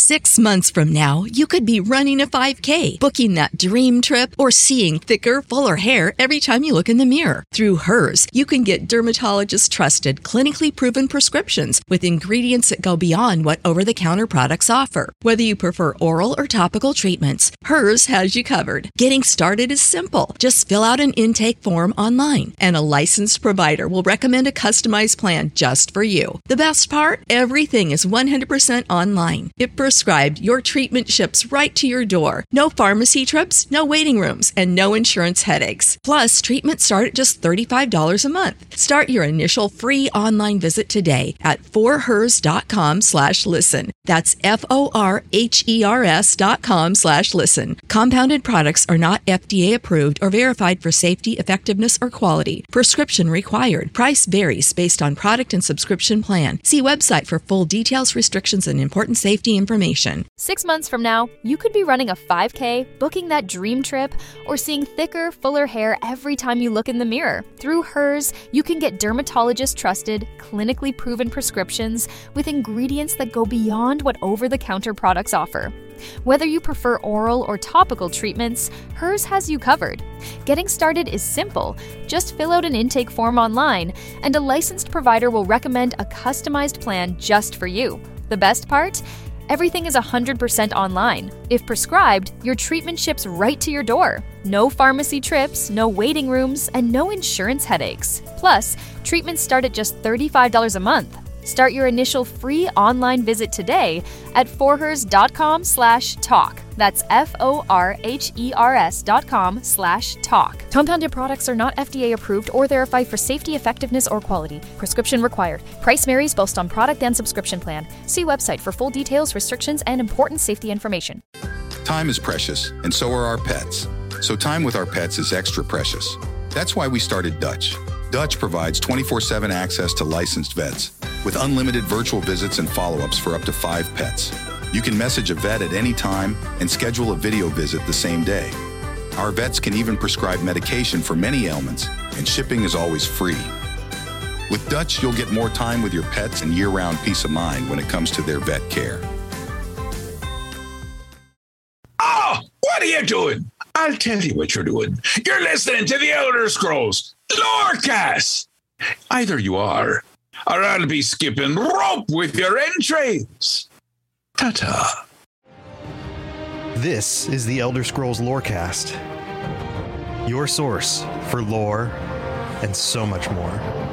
6 months from now, you could be running a 5K, booking that dream trip, or seeing thicker, fuller hair every time you look in the mirror. Through Hers, you can get dermatologist-trusted, clinically proven prescriptions with ingredients that go beyond what over-the-counter products offer. Whether you prefer oral or topical treatments, Hers has you covered. Getting started is simple. Just fill out an intake form online, and a licensed provider will recommend a customized plan just for you. The best part? Everything is 100% online. If prescribed, your treatment ships right to your door. No pharmacy trips, no waiting rooms, and no insurance headaches. Plus, treatments start at just $35 a month. Start your initial free online visit today at forhers.com/listen. That's FORHERS.com/listen. Compounded products are not FDA approved or verified for safety, effectiveness, or quality. Prescription required. Price varies based on product and subscription plan. See website for full details, restrictions, and important safety information. 6 months from now, you could be running a 5K, booking that dream trip, or seeing thicker, fuller hair every time you look in the mirror. Through Hers, you can get dermatologist-trusted, clinically proven prescriptions with ingredients that go beyond what over-the-counter products offer. Whether you prefer oral or topical treatments, Hers has you covered. Getting started is simple. Just fill out an intake form online, and a licensed provider will recommend a customized plan just for you. The best part? Everything is 100% online. If prescribed, your treatment ships right to your door. No pharmacy trips, no waiting rooms, and no insurance headaches. Plus, treatments start at just $35 a month. Start your initial free online visit today at forhers.com/talk. That's FORHERS.com/talk. Compounded products are not FDA approved or verified for safety, effectiveness, or quality. Prescription required. Price varies based on product and subscription plan. See website for full details, restrictions, and important safety information. Time is precious, and so are our pets. So time with our pets is extra precious. That's why we started Dutch. Dutch provides 24/7 access to licensed vets with unlimited virtual visits and follow-ups for up to 5 pets. You can message a vet at any time and schedule a video visit the same day. Our vets can even prescribe medication for many ailments, and shipping is always free. With Dutch, you'll get more time with your pets and year-round peace of mind when it comes to their vet care. Oh, what are you doing? I'll tell you what you're doing. You're listening to the Elder Scrolls Lorecast. Either you are, or I'll be skipping rope with your entrails. Ta-ta. This is the Elder Scrolls Lorecast, your source for lore and so much more.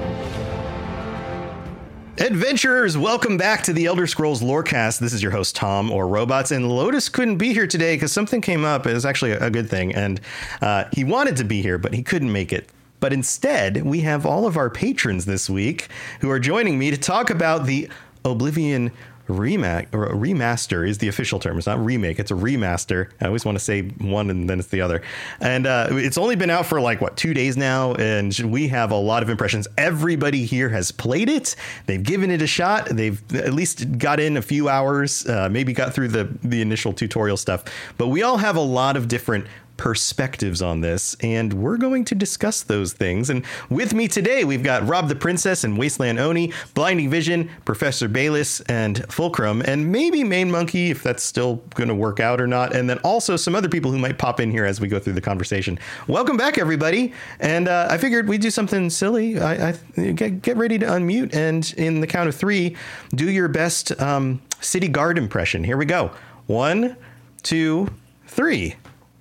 Adventurers, welcome back to the Elder Scrolls Lorecast. This is your host, Tom, or Robots, and Lotus couldn't be here today because something came up. It was actually a good thing, and he wanted to be here, but he couldn't make it. But instead, we have all of our patrons this week who are joining me to talk about the Oblivion remaster is the official term. It's not remake, it's a remaster. I always want to say one and then it's the other. And it's only been out for 2 days now, and we have a lot of impressions. Everybody here has played it. They've given it a shot. They've at least got in a few hours, maybe got through the initial tutorial stuff. But we all have a lot of different perspectives on this, and we're going to discuss those things. And with me today, we've got Rob the Princess and Wasteland Oni, Blinding Vision, Professor Bayless, and Fulcrum, and maybe Main Monkey, if that's still going to work out or not, and then also some other people who might pop in here as we go through the conversation. Welcome back, everybody. And I figured we'd do something silly. I get ready to unmute, and in the count of 3, do your best city guard impression. Here we go. 1, 2, 3.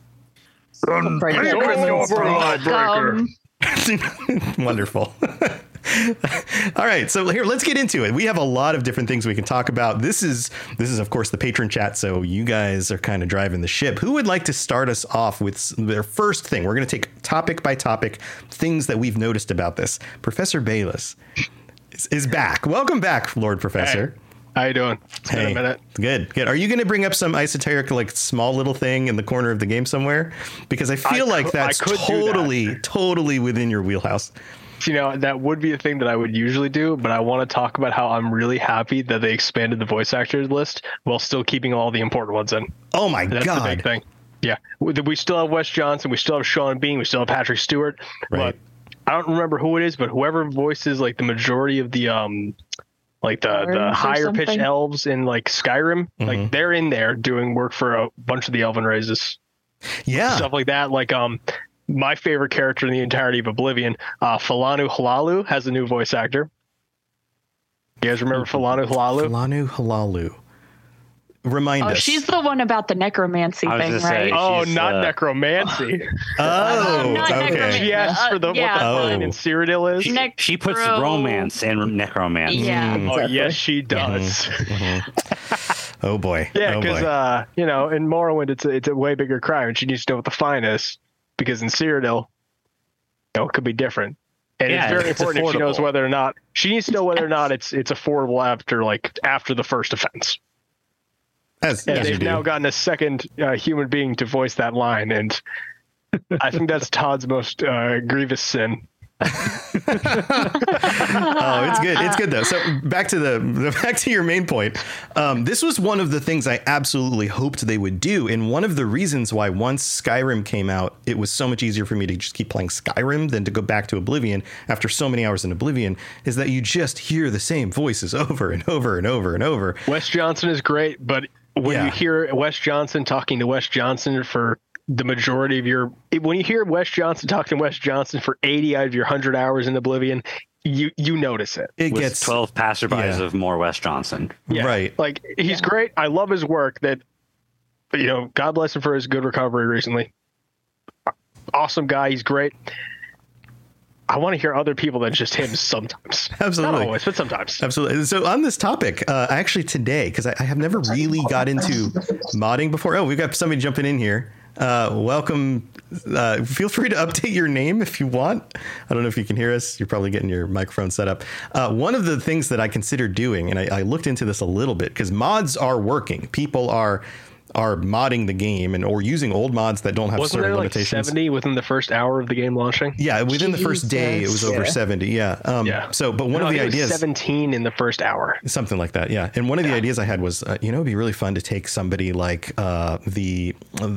Wonderful. All right, so here, let's get into it. We have a lot of different things we can talk about. This is of course the patron chat, so you guys are kind of driving the ship. Who would like to start us off with their first thing? We're going to take topic by topic, things that we've noticed about this. Professor Bayless is back. Welcome back, Lord Professor. Hey. How you doing? It's been a minute. Good. Are you going to bring up some esoteric, small little thing in the corner of the game somewhere? Because I feel that's totally within your wheelhouse. That would be a thing that I would usually do, but I want to talk about how I'm really happy that they expanded the voice actors list while still keeping all the important ones in. Oh my God. That's the big thing. Yeah. We still have Wes Johnson. We still have Sean Bean. We still have Patrick Stewart. Right. But I don't remember who it is, but whoever voices the majority of the Like the Bards or higher pitched something. elves in like Skyrim, like they're in there doing work for a bunch of the elven races, Yeah. stuff like that. Like my favorite character in the entirety of Oblivion, Falanu Halalu, has a new voice actor. You guys remember Falanu Halalu? Falanu Halalu. Remind Oh, us. she's the one about the necromancy I was thing, gonna say, right? Oh, She's, not necromancy. Oh, not okay. necromancy. She asked for what the yeah. line in Cyrodiil is. She puts Necro- romance and necromancy. Yeah. Mm. Oh, yes, she does. Oh boy. Yeah, Oh, because boy. in Morrowind it's a way bigger crime, and she needs to know what the fine is. Because in Cyrodiil, it could be different, and Yeah, it's very it's important if she knows affordable. whether or not she needs to know whether or not it's affordable after the first offense. As And you they've do. now gotten a second human being to voice that line, and I think that's Todd's most grievous sin. Oh, it's good. It's good though. So back to back to your main point. This was one of the things I absolutely hoped they would do, and one of the reasons why once Skyrim came out, it was so much easier for me to just keep playing Skyrim than to go back to Oblivion after so many hours in Oblivion. Is that you just hear the same voices over and over and over and over. Wes Johnson is great, but when Yeah. you hear Wes Johnson talking to Wes Johnson for the majority of when you hear Wes Johnson talking to Wes Johnson for 80 out of your 100 hours in Oblivion, you notice it. It With gets 12 passerbys yeah. of more Wes Johnson. Yeah. right. Like he's great. I love his work. That God bless him for his good recovery recently. Awesome guy. He's great. I want to hear other people than just him sometimes. Absolutely. Not always, but sometimes. Absolutely. So on this topic, actually today, because I have never really got into modding before. Oh, we've got somebody jumping in here. Welcome. Feel free to update your name if you want. I don't know if you can hear us. You're probably getting your microphone set up. One of the things that I considered doing, and I looked into this a little bit, because mods are working. People are modding the game or using old mods that don't have Wasn't certain there like limitations. 70 within the first hour of the game launching? Yeah, within the first day, it was over 70. Yeah. Yeah. So, but one No, of the I think it was ideas, 17 in the first hour. something like that. Yeah. And one of the ideas I had was, it'd be really fun to take somebody like the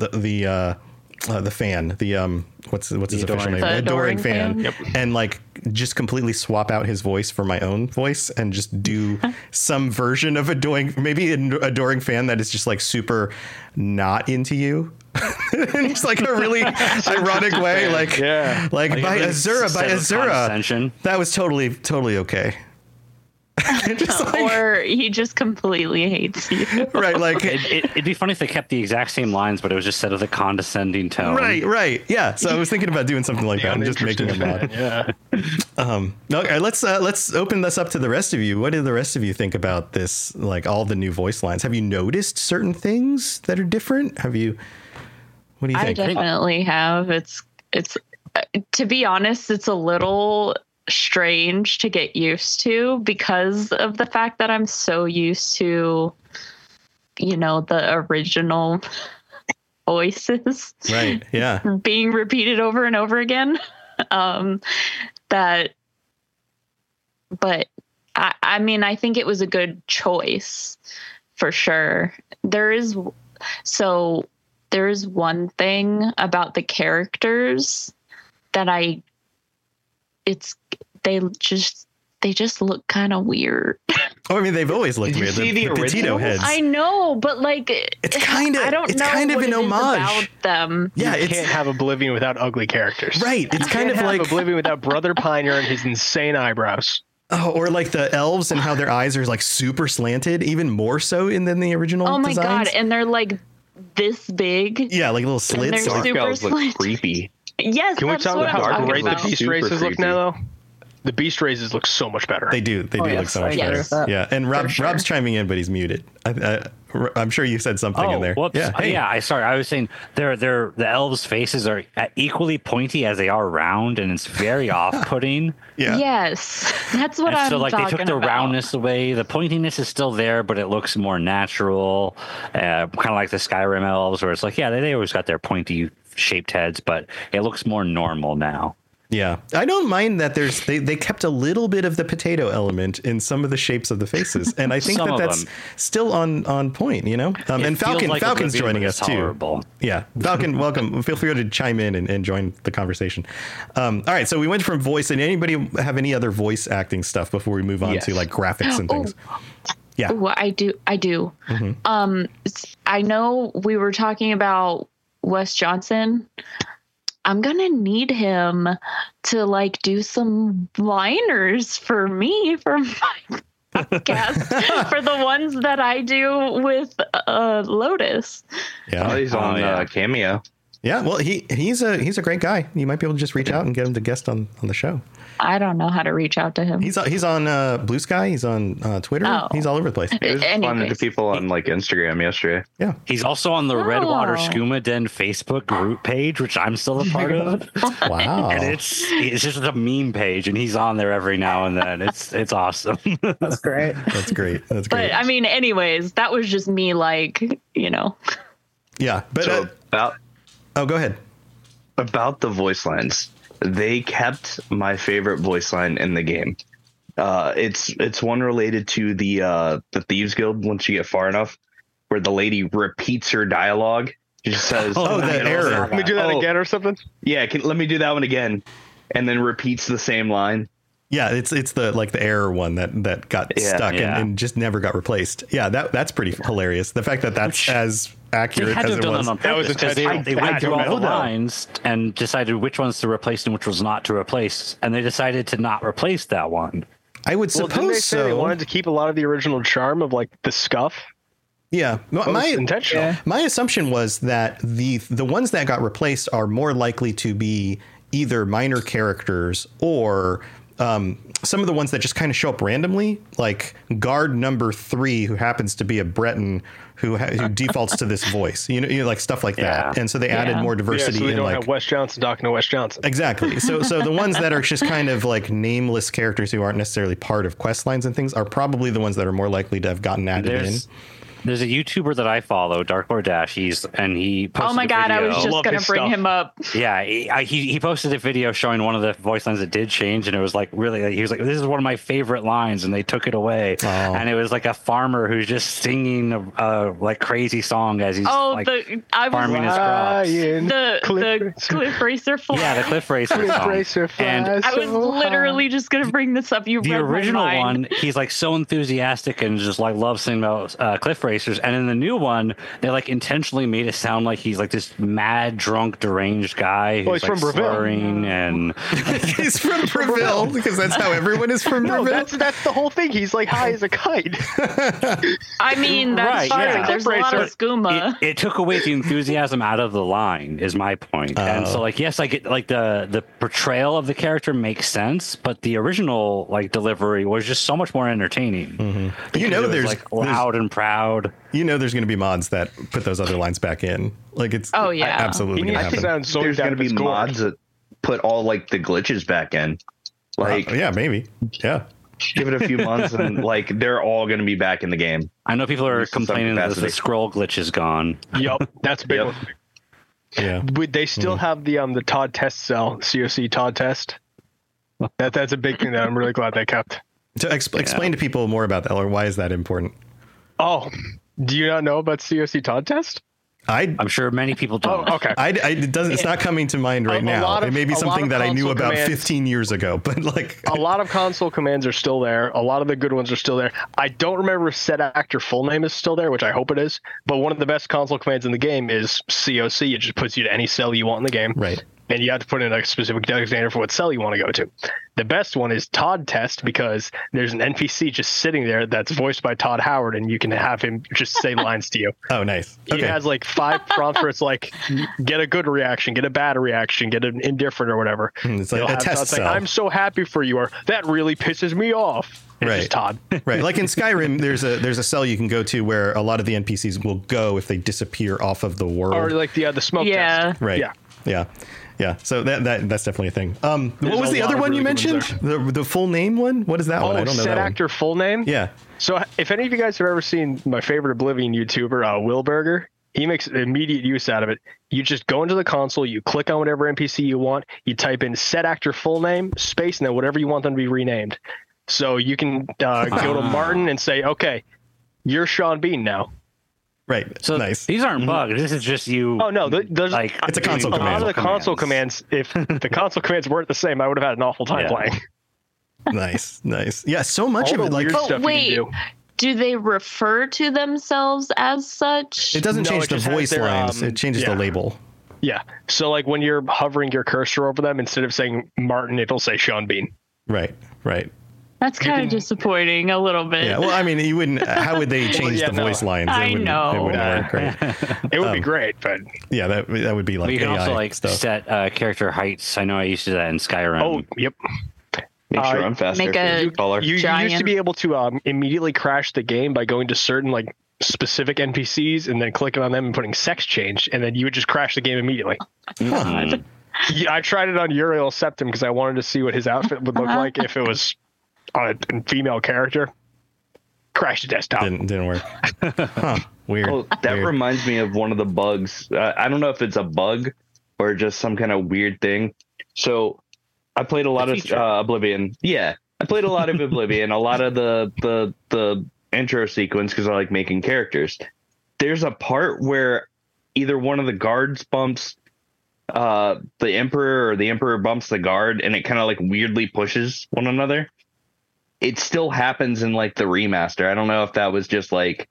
fan, what's his official name? The Adoring Adoring fan. Fan? And like just completely swap out his voice for my own voice and just do some version of maybe an Adoring Fan that is just like super not into you. In just like a really ironic way, like Yeah. by Azura, Condescension. that was totally okay. Just like, Or he just completely hates you. right, like It'd be funny if they kept the exact same lines, but it was just said with a condescending tone. right, yeah. So I was thinking about doing something like that and just making a mod. Yeah. Okay, let's open this up to the rest of you. What do the rest of you think about this? Like all the new voice lines. Have you noticed certain things that are different? What do you I think? definitely have. It's to be honest, it's a little strange to get used to because of the fact that I'm so used to, the original voices Right. Yeah. being repeated over and over again. But I mean, I think it was a good choice for sure. There is one thing about the characters that they just look kind of weird. Oh, I mean, they've always looked Did you weird. see the Petito original? heads. I know, but like It's kinda- I don't it's know kind of what an it is homage. about them. Yeah, You it's can't have Oblivion without ugly characters. right. It's You kind can't of have like Oblivion without Brother Pioneer and his insane eyebrows. or like the elves and how their eyes are like super slanted, even more so than the original. Oh my designs. god, and they're like this big. Yeah, like little slits. they're Like, super Elves look slant. creepy. Yes, Can we that's talk what about I'm how talking great about. the beast Super races look creepy. now, though? The beast races look so much better. they do look yes, so much I better. guess that. Yeah, and sure. Rob's chiming in, but he's muted. I'm sure you said something in there. Whoops. Yeah, hey. I was saying the elves' faces are equally pointy as they are round, and it's very off-putting. Yeah. Yes, that's what And I'm so, like, talking they took the about. roundness away. The pointiness is still there, but it looks more natural. Kind of like the Skyrim elves, where it's like, yeah, they always got their pointy shaped heads, but it looks more normal now. Yeah, I don't mind that they kept a little bit of the potato element in some of the shapes of the faces, and I think that's still on point, you know. And Falcon's joining us too. Yeah, Falcon, welcome. Feel free to chime in and join the conversation. All right, so we went from voice, and anybody have any other voice acting stuff before we move on to like graphics and things? Yeah, well, I do. Mm-hmm. I know we were talking about Wes Johnson. I'm going to need him to like do some liners for me for my podcast for the ones that I do with Lotus. Yeah, he's on Cameo. Yeah, well, he's a great guy. You might be able to just reach out and get him to guest on the show. I don't know how to reach out to him. He's on Blue Sky. He's on Twitter. Oh. He's all over the place. He was responding to people on like Instagram yesterday. Yeah, he's also on the Redwater Skooma Den Facebook group page, which I'm still a part of. Wow, and it's just a meme page, and he's on there every now and then. It's awesome. That's great. That's great. But I mean, anyways, that was just me, like, you know. Yeah, but so go ahead. About the voice lines. They kept my favorite voice line in the game. It's one related to the Thieves Guild once you get far enough, where the lady repeats her dialogue. She just says, the error. Let me do that again or something? Yeah, let me do that one again. And then repeats the same line. Yeah, it's the error one that got stuck and just never got replaced. Yeah, that's pretty hilarious. The fact that's as accurate as it was. That was because they went through all the lines and decided which ones to replace and which was not to replace, and they decided to not replace that one. I would suppose didn't they say they wanted to keep a lot of the original charm of like the scuff. Yeah, my assumption was that the ones that got replaced are more likely to be either minor characters or some of the ones that just kind of show up randomly, like guard number 3, who happens to be a Breton who defaults to this voice, you know, like stuff like that. And so they added more diversity. So they in don't have Wes Johnson talking to Wes Johnson. Exactly. So the ones that are just kind of like nameless characters who aren't necessarily part of quest lines and things are probably the ones that are more likely to have gotten added in. There's a YouTuber that I follow, Dark Lord Dash. He posted oh my god, I was just going to bring him up. Yeah, he posted a video showing one of the voice lines that did change, and it was like really, he was like, this is one of my favorite lines, and they took it away. Oh. And it was like a farmer who's just singing a like crazy song as he's farming his crops. The Cliff Racer fly. Yeah, the Cliff Racer song. And I was literally just going to bring this up. The original one, he's like so enthusiastic and just like loves singing about Cliff Racers, and in the new one they like intentionally made it sound like he's like this mad drunk deranged guy who's he's from slurring and he's from Breville because that's how everyone is from Breville. That's the whole thing. He's like high as a kite. I mean, that's fine. Yeah. There's a lot of skooma. It took away the enthusiasm out of the line is my point. And so like, yes, I get like the portrayal of the character makes sense, but the original like delivery was just so much more entertaining. Mm-hmm. You know, there's like loud and proud. You know, there's going to be mods that put those other lines back in. Like it's absolutely going to happen. There's going to be mods that put all like the glitches back in. Like yeah, maybe. Yeah. Give it a few months and like they're all going to be back in the game. I know people are complaining that the scroll glitch is gone. Yep, that's a big one. Yeah. Would they still have the Todd test cell, COC Todd test? That's a big thing that I'm really glad they kept. To explain to people more about that, or why is that important? Oh, do you not know about COC Todd test? I'm sure many people don't. Oh, okay. It's not coming to mind right now. It may be something that I knew about 15 years ago, but like a lot of console commands are still there. A lot of the good ones are still there. I don't remember if set actor full name is still there, which I hope it is. But one of the best console commands in the game is COC. It just puts you to any cell you want in the game. Right. And you have to put in a specific designator for what cell you want to go to. The best one is Todd test because there's an NPC just sitting there that's voiced by Todd Howard, and you can have him just say lines to you. Oh, nice. Okay. He has like 5 prompts where it's like, get a good reaction, get a bad reaction, get an indifferent or whatever. It's like a test cell. Like, I'm so happy for you, or that really pisses me off. It's just Todd. Right. Like in Skyrim, there's a cell you can go to where a lot of the NPCs will go if they disappear off of the world. Or like the smoke test. Right. Yeah. So that's definitely a thing. What was the other one you mentioned? The full name one? What is that one? I don't know. Set actor full name? Yeah. So if any of you guys have ever seen my favorite Oblivion YouTuber, Will Burger, he makes immediate use out of it. You just go into the console, you click on whatever NPC you want, you type in set actor full name, space, and then whatever you want them to be renamed. So you can go to Martin and say, okay, you're Sean Bean now. Right. So nice. These aren't bugs. This is just you. Oh no, there's like it's a console a command. lot of the console commands. If the console commands weren't the same, I would have had an awful time playing. Nice. Yeah, so much All of it, the like, weird stuff wait, you can do they refer to themselves as such? it doesn't No, change it the just has voice their, lines. It changes the label. Yeah. So like when you're hovering your cursor over them, instead of saying Martin, it'll say Sean Bean. Right. That's kind of disappointing a little bit. Yeah. Well, I mean, you wouldn't. How would they change the voice lines? I know. It wouldn't work. Right? It would be great, but Yeah, that would be like you can AI also like stuff. set character heights. I know I used to do that in Skyrim. oh, yep. Make sure I'm faster. make a- Taller. You used to Giant. be able to immediately crash the game by going to certain like specific NPCs and then clicking on them and putting sex change, and then you would just crash the game immediately. Mm. Yeah, I tried it on Uriel Septim because I wanted to see what his outfit would look like if it was on a female character. Crashed the desktop. Didn't work. Huh. Weird. Oh, that Weird. reminds me of one of the bugs. I don't know if it's a bug or just some kind of weird thing. So I played a lot of Oblivion. Yeah, I played a lot of Oblivion, a lot of the intro sequence because I like making characters. There's a part where either one of the guards bumps the Emperor or the Emperor bumps the guard, and it kind of like weirdly pushes one another. It still happens in like the remaster. I don't know if that was just like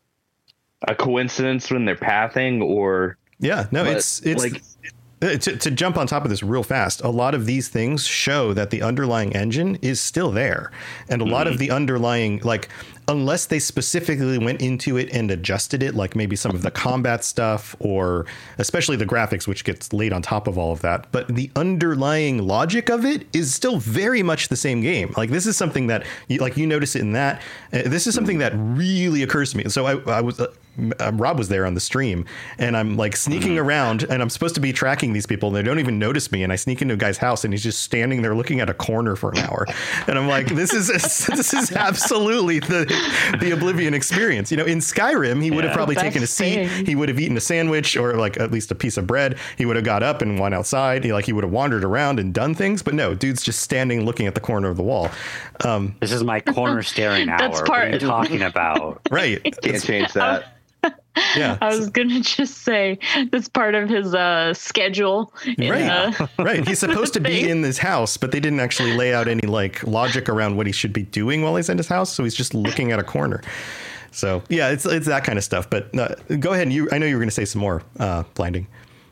a coincidence when they're pathing or Yeah, no, but, it's like to jump on top of this real fast. A lot of these things show that the underlying engine is still there, and a lot of the underlying, like, unless they specifically went into it and adjusted it, like maybe some of the combat stuff or especially the graphics, which gets laid on top of all of that. But the underlying logic of it is still very much the same game. Like, this is something that you notice it in that. This is something that really occurs to me. So I was Rob was there on the stream, and I'm like sneaking around, and I'm supposed to be tracking these people, and they don't even notice me. And I sneak into a guy's house, and he's just standing there looking at a corner for an hour, and I'm like, this is absolutely the Oblivion experience. You know, in Skyrim, he would have probably taken a seat, he would have eaten a sandwich or like at least a piece of bread. He would have got up and went outside. He would have wandered around and done things. But no, dude's just standing looking at the corner of the wall. This is my corner staring hour. That's What are you part- talking about? Right. can't change that. Yeah. I was gonna just say that's part of his schedule. Right. He's supposed to be in this house, but they didn't actually lay out any like logic around what he should be doing while he's in his house. So he's just looking at a corner. So yeah, it's that kind of stuff. But go ahead. I know you were going to say some more. Blinding.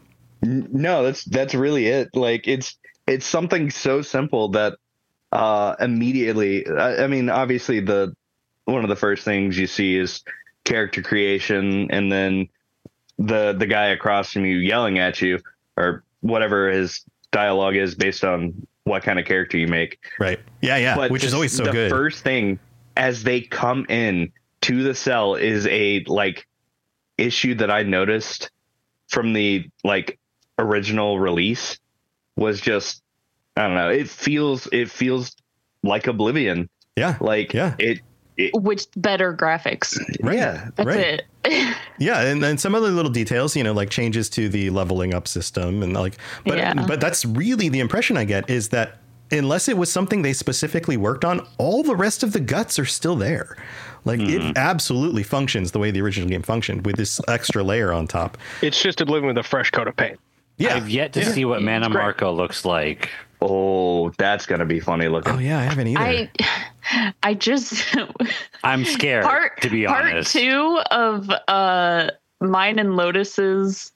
No, that's really it. Like it's something so simple that immediately. I mean, obviously one of the first things you see is character creation, and then the guy across from you yelling at you or whatever his dialogue is based on what kind of character you make. Right. Yeah. But Which is always so the good. The first thing as they come in to the cell is a like issue that I noticed from the like original release was just, I don't know. It feels like Oblivion. Yeah. Like it With better graphics. Right. Yeah. That's Right. it. Yeah, and some other little details, like changes to the leveling up system and but that's really the impression I get is that unless it was something they specifically worked on, all the rest of the guts are still there. Like it absolutely functions the way the original game functioned with this extra layer on top. It's just Oblivion with a fresh coat of paint. Yeah. I've yet to see what Mana Marco looks like. Oh, that's gonna be funny looking. Oh yeah, I haven't either. I just I'm scared, to be honest. Part 2 of mine and Lotus's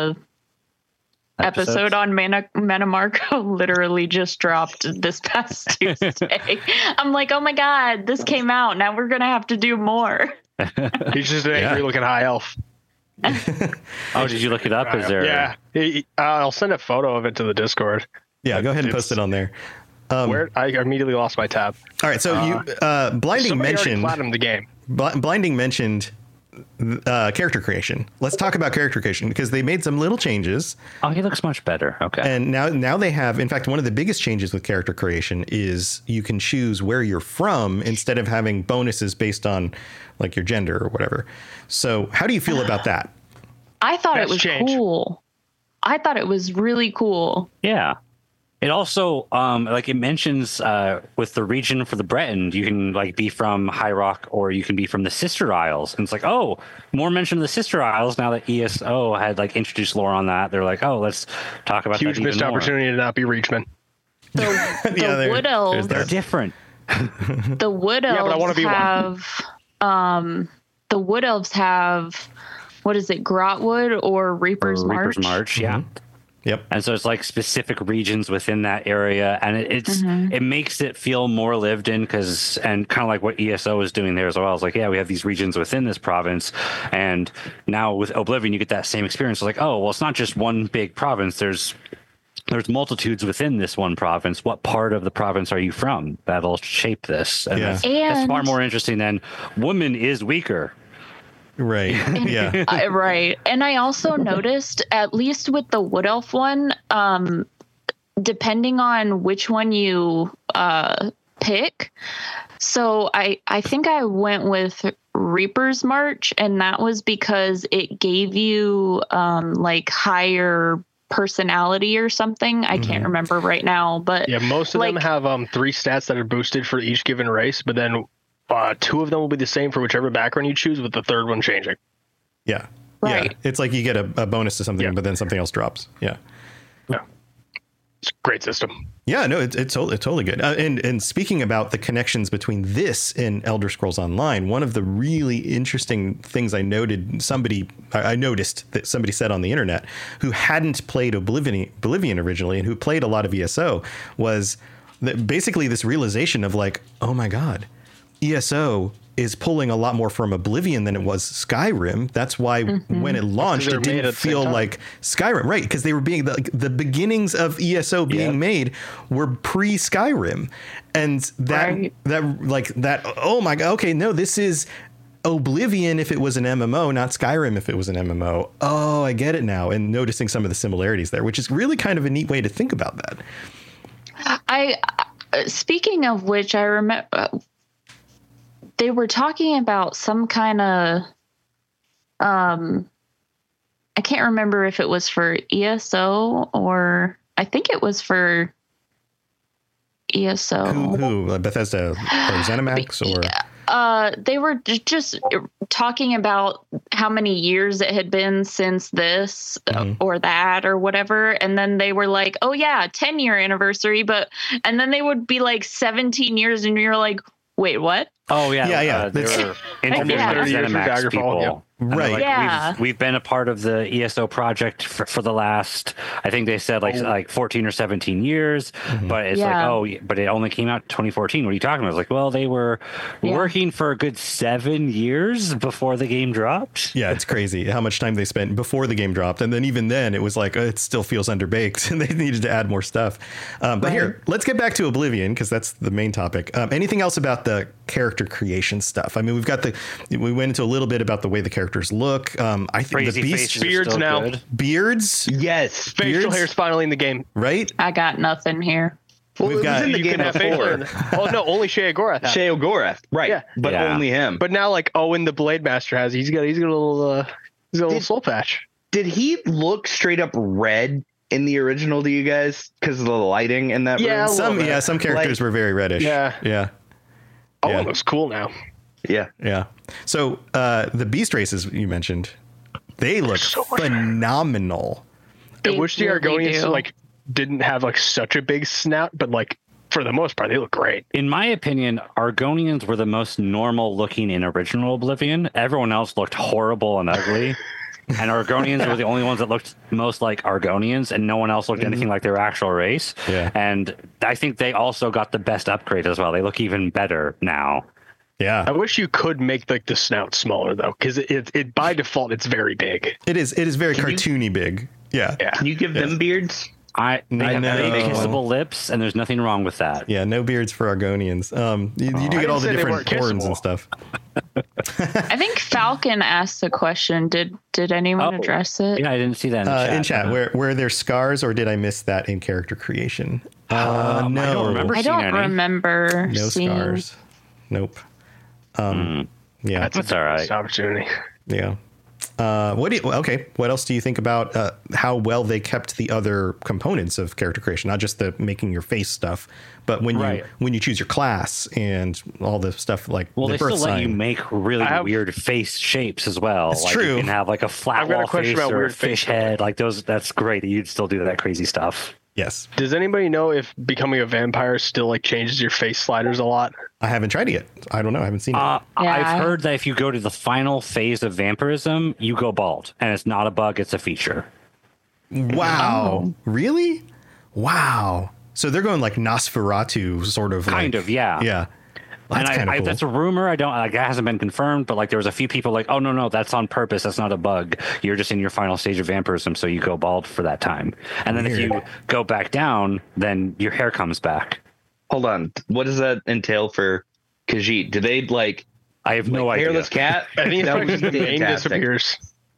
episode on Mana Marco literally just dropped this past Tuesday. I'm like, oh my god, this came out. Now we're gonna have to do more. He's just an angry looking high elf. Oh, did you look it up? Is there? Yeah, I'll send a photo of it to the Discord. Yeah, go ahead and post it on there. Where I immediately lost my tab. All right, so Blinding mentioned platinum the game. Blinding mentioned character creation. Let's talk about character creation because they made some little changes. Oh, he looks much better. Okay. And now they have, in fact, one of the biggest changes with character creation is you can choose where you're from instead of having bonuses based on like your gender or whatever. So how do you feel about that? I thought That's it was change. cool. I thought it was really cool. Yeah. It also, like it mentions with the region for the Breton, you can like be from High Rock or you can be from the Sister Isles. And it's like, oh, more mention of the Sister Isles now that ESO had like introduced lore on that. They're like, oh, let's talk about Huge that even missed more. opportunity to not be Reachman. The Wood Elves. They're different. The Wood Yeah, but I wanna Elves be one. have the Wood Elves have, what is it, Grotwood or Reaper's March? Reaper's March, yeah. Yep. And so it's like specific regions within that area, and it makes it feel more lived in and kind of like what ESO is doing there as well. It's like, yeah, we have these regions within this province, and now with Oblivion, you get that same experience. It's like, oh, well, it's not just one big province. There's multitudes within this one province. What part of the province are you from? That'll shape this. And Yeah. that's far more interesting than woman is weaker. Right. Yeah. Right. And I also noticed, at least with the Wood Elf one, depending on which one you pick. So I think I went with Reaper's March, and that was because it gave you like higher personality or something. I can't remember right now, but Yeah, most of them have 3 stats that are boosted for each given race, but then 2 of them will be the same for whichever background you choose, with the third one changing. Yeah. Right. Yeah. It's like you get a bonus to something, but then something else drops. Yeah. Yeah. It's a great system. Yeah, no, it's totally good. And speaking about the connections between this and Elder Scrolls Online, one of the really interesting things I noticed that somebody said on the internet who hadn't played Oblivion originally and who played a lot of ESO was that basically this realization of like, oh my God, ESO is pulling a lot more from Oblivion than it was Skyrim. That's why when it launched, it didn't feel like Skyrim, right? Because they were being the beginnings of ESO being made were pre-Skyrim, and that oh my God, okay, no, this is Oblivion if it was an MMO, not Skyrim if it was an MMO. Oh, I get it now, and noticing some of the similarities there, which is really kind of a neat way to think about that. Speaking of which, I remember. They were talking about some kind of, I can't remember if it was for ESO or I think it was for ESO. Who Bethesda or ZeniMax or? They were just talking about how many years it had been since this or that or whatever. And then they were like, oh yeah, 10-year anniversary. And then they would be like 17 years and you're like, wait, what? Oh yeah, yeah. They were interviewing ZeniMax people. Right. Like, yeah. We've been a part of the ESO project for the last, I think they said like 14 or 17 years, but it's like, but it only came out 2014. What are you talking about? It's like, well, they were working for a good 7 years before the game dropped. Yeah, it's crazy how much time they spent before the game dropped. And then even then it was like, it still feels underbaked and they needed to add more stuff. But here, let's get back to Oblivion because that's the main topic. Anything else about the character creation stuff? I mean, we went into a little bit about the way the characters look. I think Crazy the beast beards now. Good. Beards. Yes. Facial hair's finally in the game. Right. I got nothing here. Well, We've it got- was in the You game can have before. facial. Oh no, only Shea Gorath. Shea Gorath, right? Yeah. But Yeah. only him. But now, like Owen the Blade Master has, he's got a little soul patch. Did he look straight up red in the original to you guys because of the lighting in that Yeah, room? Some characters were very reddish. Yeah. Owen looks cool now. Yeah. Yeah. So the beast races you mentioned, they look phenomenal. I wish the really Argonians do. like didn't have like such a big snout, but like for the most part, they look great. In my opinion, Argonians were the most normal looking in original Oblivion. Everyone else looked horrible and ugly. And Argonians were the only ones that looked most like Argonians, and no one else looked anything like their actual race. Yeah. And I think they also got the best upgrade as well. They look even better now. Yeah. I wish you could make like the snout smaller though, because it by default it's very big. It is very cartoony big. Yeah. Yeah. Can you give them beards? They have very know. kissable lips, and there's nothing wrong with that. Yeah, no beards for Argonians. You do get all the say they different weren't horns and kissable. stuff. I think Falcon asked the question. Did anyone address it? Yeah, I didn't see that In chat, were there scars or did I miss that in character creation? No, I don't remember. I seen don't any. remember no seeing. scars. Nope. Yeah, That's all right. Missed opportunity. yeah. What else do you think about how well they kept the other components of character creation, not just the making your face stuff, but when you choose your class and all the stuff like they still let you make really weird face shapes as well. It's like true. You can have like a flat wall face or a fish head, like those. That's great. You'd still do that crazy stuff. Yes. Does anybody know if becoming a vampire still like changes your face sliders a lot? I haven't tried it yet. I don't know. I haven't seen it. I've heard that if you go to the final phase of vampirism, you go bald, and it's not a bug; it's a feature. Wow! Oh. Really? Wow! So they're going like Nosferatu, sort of. Kind of, yeah. Yeah. That's kind of cool. That's a rumor. I don't like that hasn't been confirmed, but like there was a few people like, oh no, that's on purpose. That's not a bug. You're just in your final stage of vampirism, so you go bald for that time. And then if you go back down, then your hair comes back. Hold on. What does that entail for Khajiit? Do they like? I have no idea. Hairless cat? I think it's the mane disappears.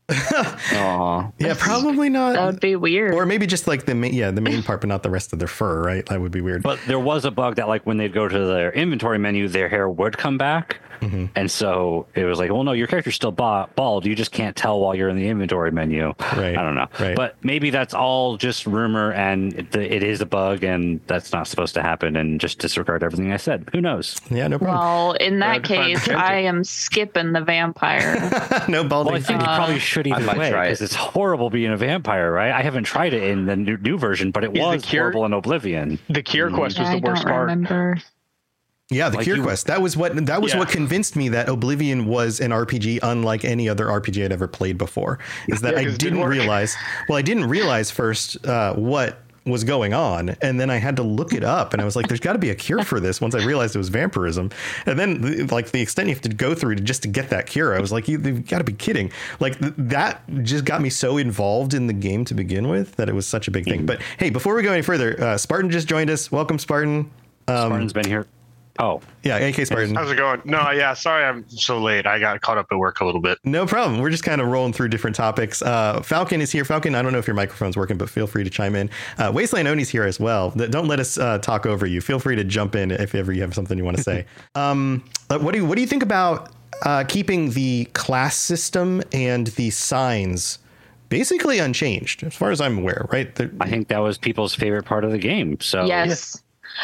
Yeah, probably not. That would be weird. Or maybe just like the main part, but not the rest of their fur, right? That would be weird. But there was a bug that like when they'd go to their inventory menu, their hair would come back. Mm-hmm. And so it was like, well, no, your character's still bald. You just can't tell while you're in the inventory menu. Right. I don't know. Right. But maybe that's all just rumor and it is a bug and that's not supposed to happen and just disregard everything I said. Who knows? Yeah, no problem. Well, in that case, I am skipping the vampire. No balding. Well, I think you probably should either way because it's horrible being a vampire, right? I haven't tried it in the new version, but it was horrible in Oblivion. The cure quest was the worst part. Remember. Yeah, the Cure Quest. That was what convinced me that Oblivion was an RPG unlike any other RPG I'd ever played before. Is that I didn't realize. Well, I didn't realize first what was going on, and then I had to look it up, and I was like, "There's got to be a cure for this." Once I realized it was vampirism, and then like the extent you have to go through to get that cure, I was like, "You've got to be kidding!" Like that just got me so involved in the game to begin with that it was such a big thing. But hey, before we go any further, Spartan just joined us. Welcome, Spartan. Spartan's been here. Oh, yeah. AK Spartan. How's it going? No, yeah. Sorry I'm so late. I got caught up at work a little bit. No problem. We're just kind of rolling through different topics. Falcon is here. Falcon, I don't know if your microphone's working, but feel free to chime in. Wasteland Oni's here as well. Don't let us talk over you. Feel free to jump in if ever you have something you want to say. What do you think about keeping the class system and the signs basically unchanged, as far as I'm aware, right? I think that was people's favorite part of the game. So yes.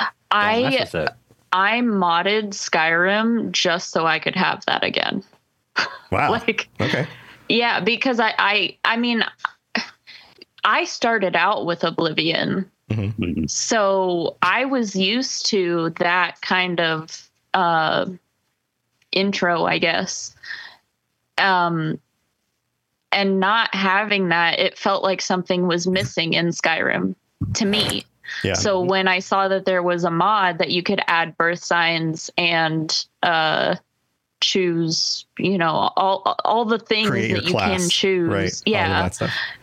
I modded Skyrim just so I could have that again. Wow. Okay. Yeah, because I mean, I started out with Oblivion. Mm-hmm. So I was used to that kind of intro, I guess. And not having that, it felt like something was missing in Skyrim to me. Yeah. So when I saw that there was a mod that you could add birth signs and choose, all the things that you can choose. Right. Yeah.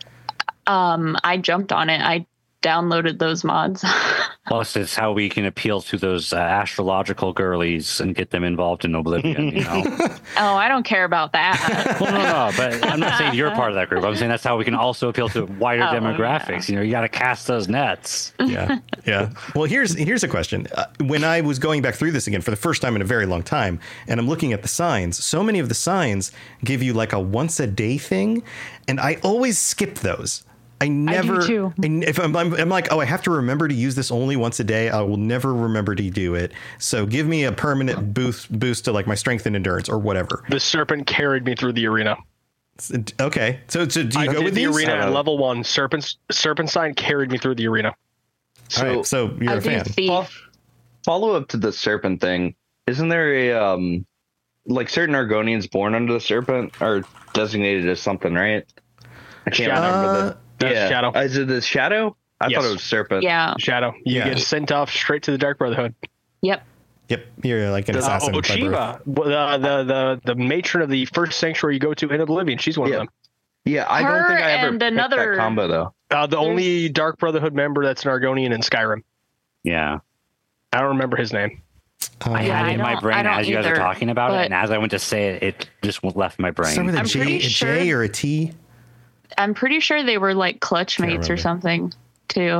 I jumped on it. I downloaded those mods. Plus, it's how we can appeal to those astrological girlies and get them involved in Oblivion. Oh, I don't care about that. Well, no, but I'm not saying you're part of that group. I'm saying that's how we can also appeal to wider demographics. Yeah. You got to cast those nets. Yeah. Well, here's a question. When I was going back through this again for the first time in a very long time, and I'm looking at the signs, so many of the signs give you like a once a day thing, and I always skip those. I never. I do too. If I'm like, I have to remember to use this only once a day. I will never remember to do it. So give me a permanent boost to like my strength and endurance or whatever. The serpent carried me through the arena. Okay, so do you go with the arena at level 1? Serpent sign carried me through the arena. So you're a fan. Follow up to the serpent thing. Isn't there a like certain Argonians born under the serpent are designated as something, right? I can't remember Shadow. Is it the Shadow? I thought it was Serpent. Yeah. Shadow. You get sent off straight to the Dark Brotherhood. Yep. You're like an assassin. Ochiva, the matron of the first sanctuary you go to in Oblivion. She's one of them. Yeah, I don't think I ever picked that combo, though. The only Dark Brotherhood member that's an Argonian in Skyrim. Yeah. I don't remember his name. I had it in my brain as you guys were talking about it, and as I went to say it, it just left my brain. Start with a J or a T? I'm pretty sure they were like clutch mates or something too.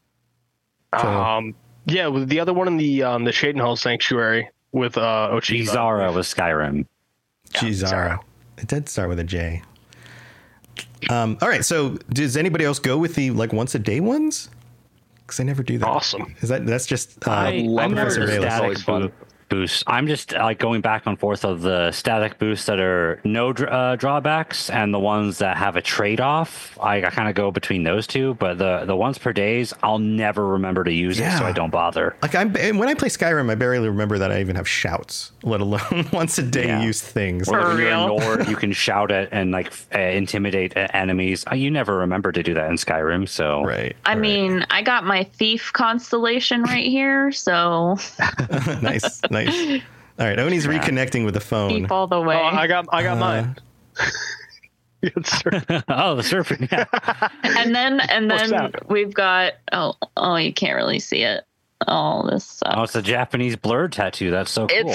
Yeah, with the other one in the Shadenhall Sanctuary with Ochiva. Gizara was Skyrim. Gizara. It did start with a J. All right. So does anybody else go with the like once a day ones? Because I never do that. Awesome. That's just I'm love more Professor Bayless. static Always fun. boost. I'm just like going back and forth of the static boosts that are no drawbacks and the ones that have a trade-off. I kind of go between those two, but the ones per days, I'll never remember to use it, so I don't bother. Like when I play Skyrim, I barely remember that I even have shouts, let alone once a day use things. Or when you're real. in Nord, you can shout at and like intimidate enemies. You never remember to do that in Skyrim, so Right. I mean, I got my thief constellation right here, so nice. All right, Oni's reconnecting with the phone. thief all the way. Oh, I got mine. Yes, sir. Oh, the serpent. Yeah. and then What's that? we've got oh, you can't really see it. Oh, this sucks. Oh, it's a Japanese blurred tattoo. That's so cool.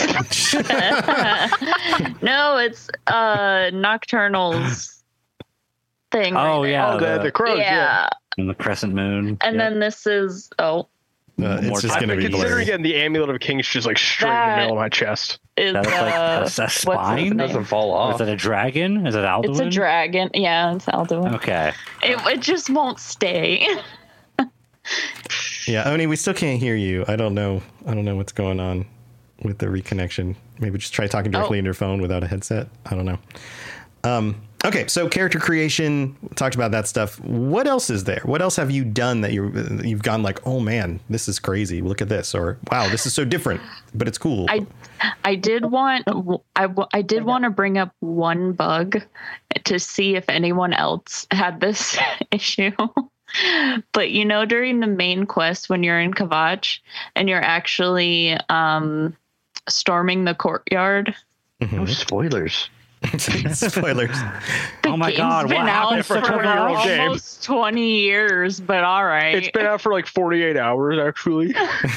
No, it's Nocturnal's thing. Oh, right yeah. Oh, the crows. yeah. And the crescent moon. And then this is It's just I've going to been be considering blurry. getting the amulet of kings just like straight in the middle of my chest. is That looks like a what's his spine? name? Doesn't fall Is off. it a dragon? Is it Alduin? It's a dragon. Yeah, it's Alduin. Okay. It just won't stay. Yeah, Oni, we still can't hear you. I don't know what's going on with the reconnection. Maybe just try talking directly in your phone without a headset. I don't know. Okay, so character creation, talked about that stuff. What else is there? What else have you done that you've gone like, oh man, this is crazy. Look at this, or wow, this is so different, but it's cool. I did want to bring up one bug to see if anyone else had this issue. But during the main quest when you're in Kvatch and you're actually storming the courtyard. No spoilers. Spoilers. Oh my God! Been What out happened for to Kvatch? game. almost 20 years, but all right. It's been out for like 48 hours, actually.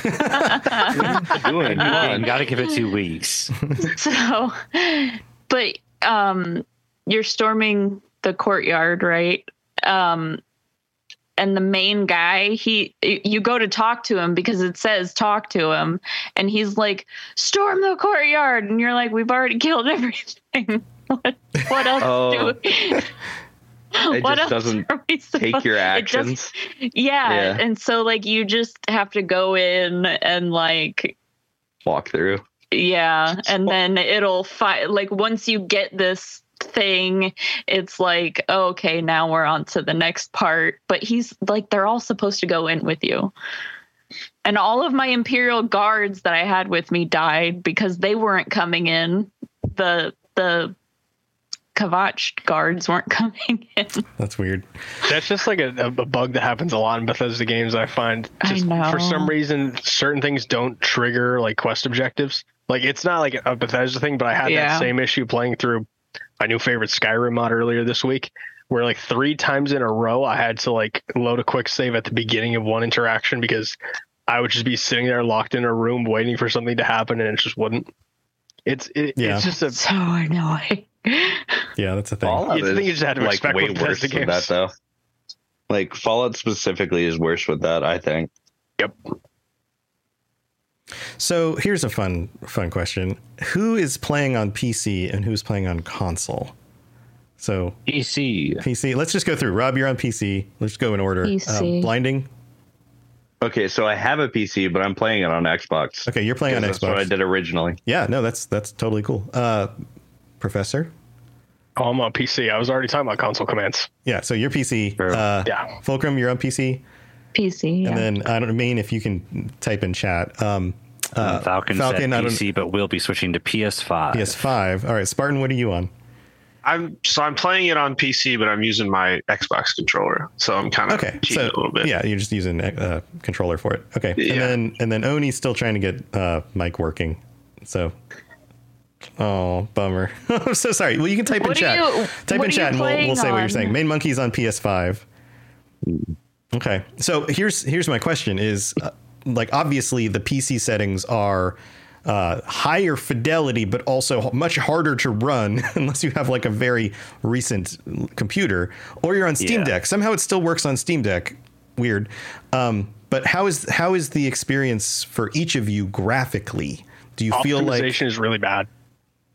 Doing You got to give it 2 weeks. So, but you're storming the courtyard, right? And the main guy, you go to talk to him because it says talk to him, and he's like, storm the courtyard, and you're like, we've already killed everything. What else do we? It What just else doesn't are we take supposed- your it just- actions. yeah, and so like you just have to go in and like Walk through. yeah, and then it'll like once you get this thing, it's like, oh, okay, now we're on to the next part. But he's like, they're all supposed to go in with you. And all of my Imperial guards that I had with me died because they weren't coming in. The Kvatch guards weren't coming in. That's weird. That's just like a bug that happens a lot in Bethesda games. I find just know. for some reason certain things don't trigger like quest objectives. Like it's not like a Bethesda thing, but I had that same issue playing through my new favorite Skyrim mod earlier this week, where like 3 times in a row I had to like load a quick save at the beginning of one interaction because I would just be sitting there locked in a room waiting for something to happen and it just wouldn't. It's just a So annoying. Yeah, that's a thing. Fallout I think you just had to like expect way with worse Bethesda than games. that though. Like Fallout specifically is worse with that, I think. Yep. So here's a fun question. Who is playing on PC and who's playing on console? So PC. Let's just go through. Rob, you're on PC. Let's go in order. PC. Blinding. Okay, so I have a PC, but I'm playing it on Xbox. Okay, you're playing on That's Xbox. what I did originally. Yeah, no, that's totally cool. Professor? Oh, I'm on PC. I was already talking about console commands. Yeah, so you're PC. Yeah. Fulcrum, you're on PC. PC. Yeah. And then I don't know, Maine, if you can type in chat. Falcon said PC, but we'll be switching to PS5. PS5. All right, Spartan, what are you on? I'm playing it on PC, but I'm using my Xbox controller, so I'm kind of cheating a little bit. Yeah, you're just using a controller for it. Okay, Yeah. and then Oni's still trying to get mic working. So, oh, bummer. I'm so sorry. Well, you can type in chat. Type in chat, and we'll say what you're saying. Main Monkey's on PS5. Okay, so here's my question: is like obviously the PC settings are higher fidelity, but also much harder to run unless you have like a very recent computer, or you're on Steam Deck. Somehow it still works on Steam Deck. Weird. But how is the experience for each of you graphically? Do you feel like optimization is really bad?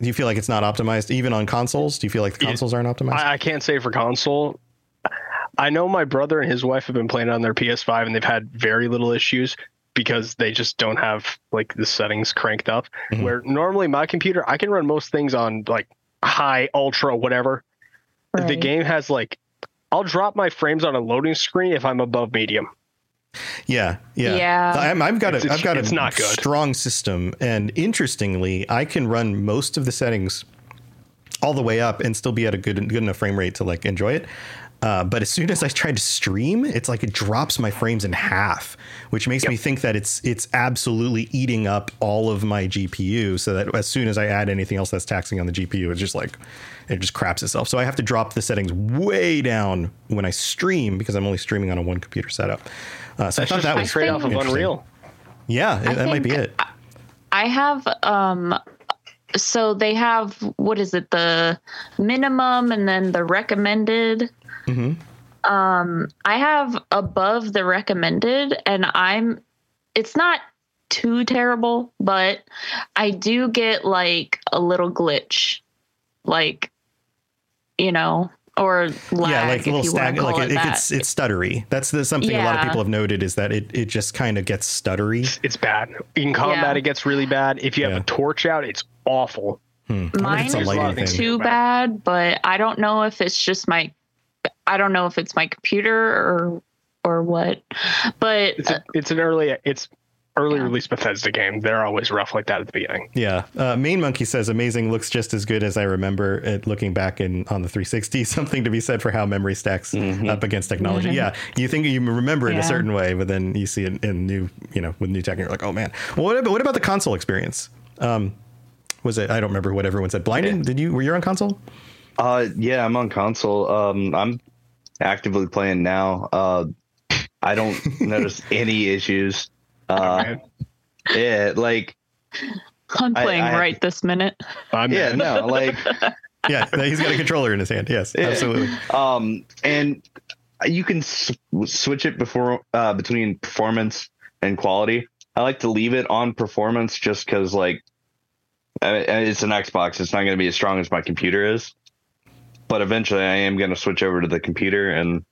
Do you feel like it's not optimized even on consoles? Do you feel like the consoles aren't optimized? I can't say for console. I know my brother and his wife have been playing on their PS5 and they've had very little issues because they just don't have like the settings cranked up. Mm-hmm. Where normally my computer, I can run most things on like high, ultra, whatever. Right. The game has like, I'll drop my frames on a loading screen if I'm above medium. Yeah. I've got a not good. Strong system, and interestingly, I can run most of the settings all the way up and still be at a good enough frame rate to like enjoy it. But as soon as I try to stream, it's like it drops my frames in half, which makes me think that it's absolutely eating up all of my GPU. So that as soon as I add anything else that's taxing on the GPU, it's just like it just craps itself. So I have to drop the settings way down when I stream because I'm only streaming on a one computer setup. So I thought that was straight off of Unreal. Yeah, that might be it. I have so they have, what is it, the minimum and then the recommended. Mm-hmm. I have above the recommended, and it's not too terrible, but I do get like a little glitch, like, you know, or lag. Yeah, like a little stag, like it's stuttery. That's something a lot of people have noted, is that it just kind of gets stuttery. It's bad in combat. It gets really bad. If you have a torch out, it's awful. Mine isn't too bad, but I don't know if it's just my computer or what, but it's early release Bethesda game. They're always rough like that at the beginning. Yeah. Main Monkey says amazing, looks just as good as I remember it looking back on the 360. Something to be said for how memory stacks up against technology. Mm-hmm. Yeah. You think you remember it a certain way, but then you see it in new, with new tech and you're like, oh man. Well, what about the console experience? Was it, I don't remember what everyone said. Blinding, were you on console? Yeah, I'm on console. I'm actively playing now. I don't notice any issues. Yeah, like I'm playing right this minute. Yeah, no, like yeah, he's got a controller in his hand. Yes, absolutely. And you can switch it between performance and quality. I like to leave it on performance just because, like, it's an Xbox. It's not going to be as strong as my computer is. But eventually I am going to switch over to the computer, and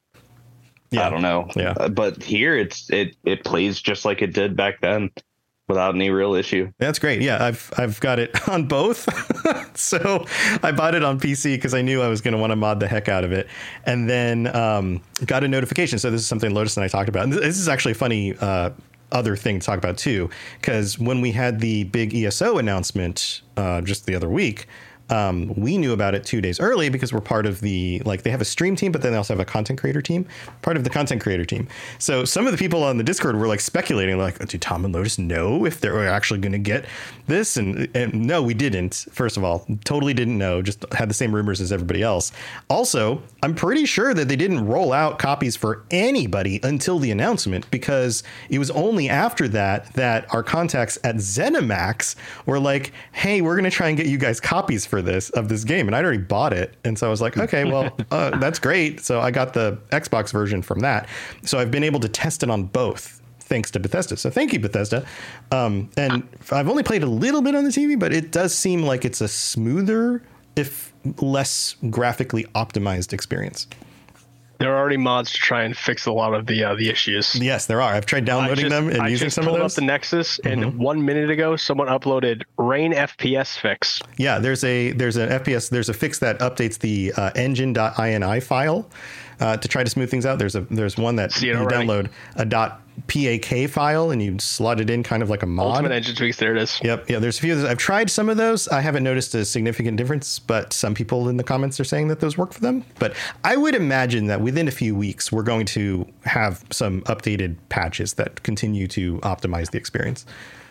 I don't know. Yeah. But here it plays just like it did back then without any real issue. That's great. Yeah, I've got it on both. So I bought it on PC because I knew I was going to want to mod the heck out of it. And then got a notification. So this is something Lotus and I talked about. And this is actually a funny other thing to talk about too, because when we had the big ESO announcement just the other week, we knew about it 2 days early because we're part of they have a stream team, but then they also have a content creator team, part of the content creator team. So some of the people on the Discord were like speculating, like, do Tom and Lotus know if they're actually going to get this? And no, we didn't. First of all, totally didn't know, just had the same rumors as everybody else. Also, I'm pretty sure that they didn't roll out copies for anybody until the announcement, because it was only after that our contacts at ZeniMax were like, hey, we're going to try and get you guys copies of this game, and I'd already bought it, and so I was like, okay, well, that's great. So I got the Xbox version from that, so I've been able to test it on both thanks to Bethesda. So thank you, Bethesda. And I've only played a little bit on the TV, but it does seem like it's a smoother, if less graphically optimized experience. There are already mods to try and fix a lot of the issues. Yes, there are. I've tried downloading them and using some of those. I just pulled up the Nexus, and 1 minute ago, someone uploaded Rain FPS fix. Yeah, there's an FPS. There's a fix that updates the engine.ini file to try to smooth things out. There's one that you download a .pak file and you slot it in kind of like a mod. Ultimate Engine tweaks. There it is. Yep. Yeah. There's a few of those. I've tried some of those. I haven't noticed a significant difference, but some people in the comments are saying that those work for them. But I would imagine that within a few weeks, we're going to have some updated patches that continue to optimize the experience.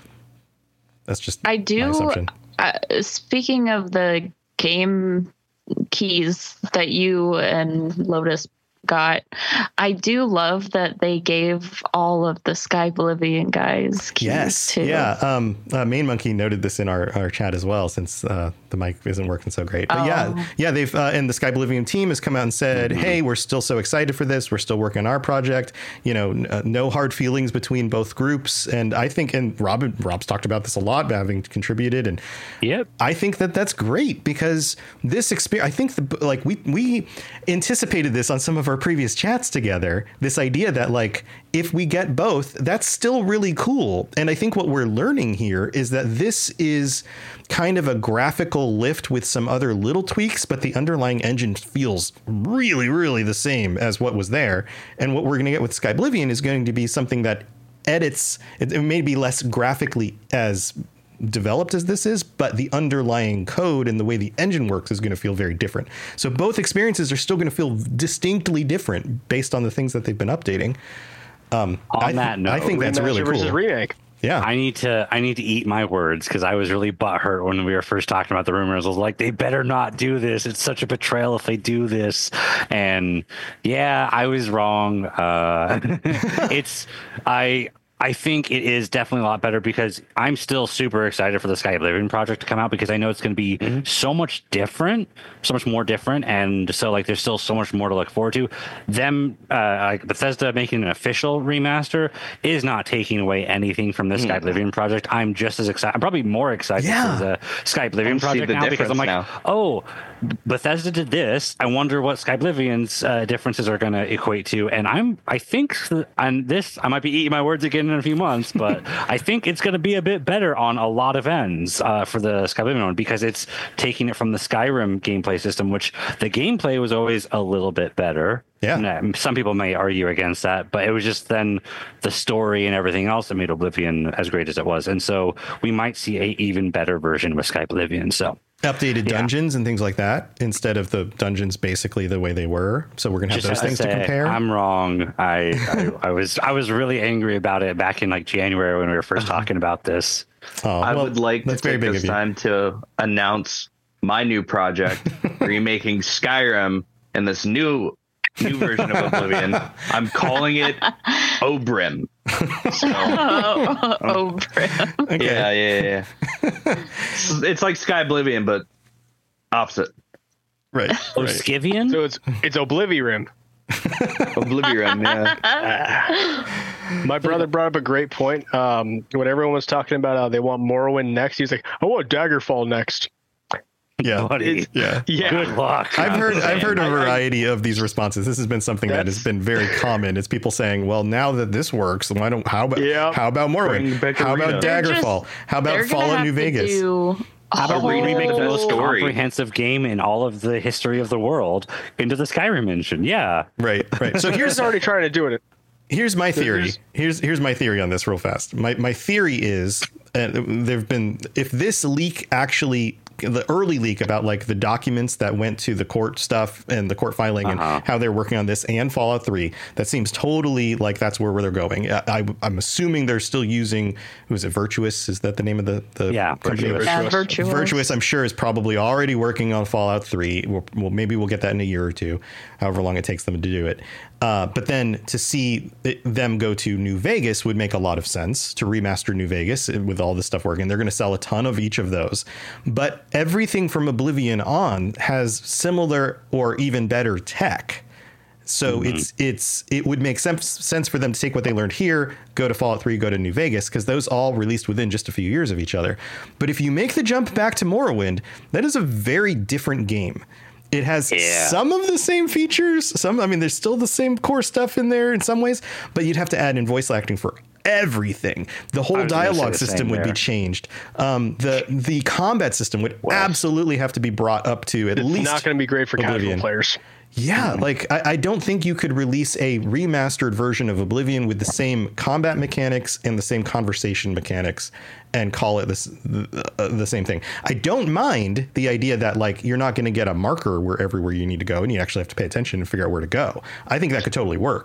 That's just my assumption. Speaking of the game keys that you and Lotus got, I do love that they gave all of the Sky Oblivion guys keys too. Yeah. Main Monkey noted this in our chat as well, since the mic isn't working so great. But yeah, they've and the Sky Oblivion team has come out and said, hey, we're still so excited for this. We're still working on our project. You know, no hard feelings between both groups. And I think, and Rob's talked about this a lot, having contributed. And I think that's great because this experience, I think like we anticipated this on some of our previous chats together, this idea that like, if we get both, that's still really cool. And I think what we're learning here is that this is kind of a graphical lift with some other little tweaks, but the underlying engine feels really, really the same as what was there. And what we're going to get with Sky Oblivion is going to be something that edits, it may be less graphically as developed as this is, but the underlying code and the way the engine works is going to feel very different. So both experiences are still going to feel distinctly different based on the things that they've been updating. On that note, I think that's really cool. Versus remake. Yeah, I need to eat my words because I was really butthurt when we were first talking about the rumors. I was like, they better not do this. It's such a betrayal if they do this. And yeah, I was wrong. I think it is definitely a lot better because I'm still super excited for the Sky Oblivion project to come out because I know it's going to be so much different, so much more different. And so like, there's still so much more to look forward to. Them, like Bethesda making an official remaster is not taking away anything from the Sky Oblivion project. I'm just as excited. I'm probably more excited for the Sky Oblivion project now because I'm like, oh, Bethesda did this. I wonder what Sky Oblivion's differences are going to equate to. And I think on this, I might be eating my words again in a few months, but I think it's going to be a bit better on a lot of ends for the Sky Oblivion one because it's taking it from the Skyrim gameplay system, which the gameplay was always a little bit better. Yeah. Some people may argue against that, but it was just then the story and everything else that made Oblivion as great as it was. And so we might see an even better version with Sky Oblivion. So updated dungeons and things like that instead of the dungeons basically the way they were. So we're gonna have those things to compare. I'm wrong. I was really angry about it back in like January when we were first talking about this. I would like to take this time to announce my new project, remaking Skyrim and this new version of Oblivion. I'm calling it Obrim. Obrim. Okay. Yeah. It's like Sky Oblivion, but opposite. Right. Oblivion? So it's Oblivion. Oblivion, yeah. My brother brought up a great point. When everyone was talking about they want Morrowind next, he was like, I want Daggerfall next. Yeah. Yeah. Good luck. I've heard a variety of these responses. This has been something that has been very common. It's people saying, well, now that this works, how about Morrowind? How about Daggerfall? How about Fallout New Vegas? How about we remake the most comprehensive game in all of the history of the world into the Skyrim engine? Yeah. Right. So here's already trying to do it. Here's my theory. Here's my theory on this real fast. My theory is if this leak actually, the early leak about like the documents that went to the court stuff and the court filing and how they're working on this and Fallout 3, that seems totally like that's where they're going. I'm assuming they're still using, who is it, Virtuous? Is that the name of the company? Virtuous, I'm sure, is probably already working on Fallout 3. Maybe we'll get that in a year or two, however long it takes them to do it. But then to see them go to New Vegas would make a lot of sense, to remaster New Vegas with all this stuff working. They're going to sell a ton of each of those. But everything from Oblivion on has similar or even better tech. So it would make sense for them to take what they learned here, go to Fallout 3, go to New Vegas, because those all released within just a few years of each other. But if you make the jump back to Morrowind, that is a very different game. It has some of the same features. There's still the same core stuff in there in some ways, but you'd have to add in voice acting for everything. The whole dialogue system would be changed. The combat system would absolutely have to be brought up to at least. It's not going to be great for casual players. Yeah, like I don't think you could release a remastered version of Oblivion with the same combat mechanics and the same conversation mechanics and call it the same thing. I don't mind the idea that like you're not going to get a marker everywhere you need to go and you actually have to pay attention and figure out where to go. I think that could totally work.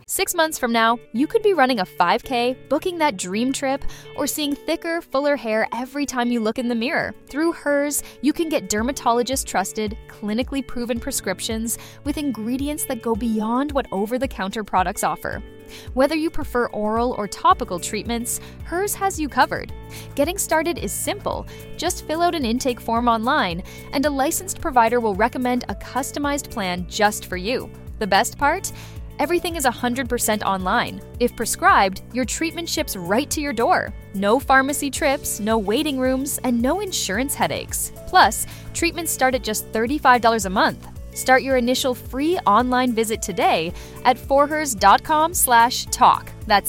6 months from now, you could be running a 5K, booking that dream trip, or seeing thicker, fuller hair every time you look in the mirror. Through Hers, you can get dermatologist-trusted, clinically proven prescriptions with ingredients that go beyond what over-the-counter products offer. Whether you prefer oral or topical treatments, Hers has you covered. Getting started is simple. Just fill out an intake form online, and a licensed provider will recommend a customized plan just for you. The best part? Everything is 100% online. If prescribed, your treatment ships right to your door. No pharmacy trips, no waiting rooms, and no insurance headaches. Plus, treatments start at just $35 a month. Start your initial free online visit today at forhers.com/talk. That's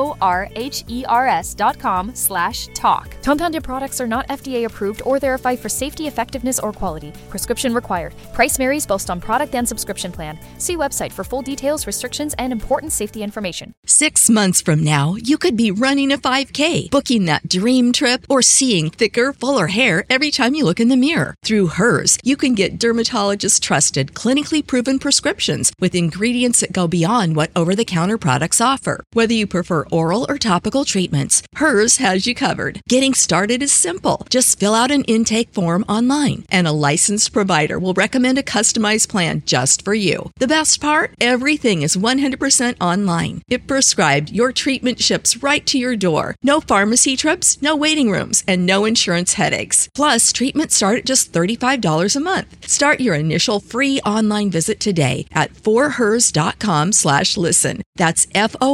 forhers.com/talk. Compounded products are not FDA approved or verified for safety, effectiveness, or quality. Prescription required. Price varies both on product and subscription plan. See website for full details, restrictions, and important safety information. 6 months from now, you could be running a 5K, booking that dream trip, or seeing thicker, fuller hair every time you look in the mirror. Through Hers, you can get dermatologist-trusted, clinically proven prescriptions with ingredients that go beyond what over-the-counter products offer. Whether you prefer oral or topical treatments, Hers has you covered. Getting started is simple. Just fill out an intake form online, and a licensed provider will recommend a customized plan just for you. The best part? Everything is 100% online. If prescribed, your treatment ships right to your door. No pharmacy trips, no waiting rooms, and no insurance headaches. Plus, treatments start at just $35 a month. Start your initial free online visit today at forhers.com/listen. That's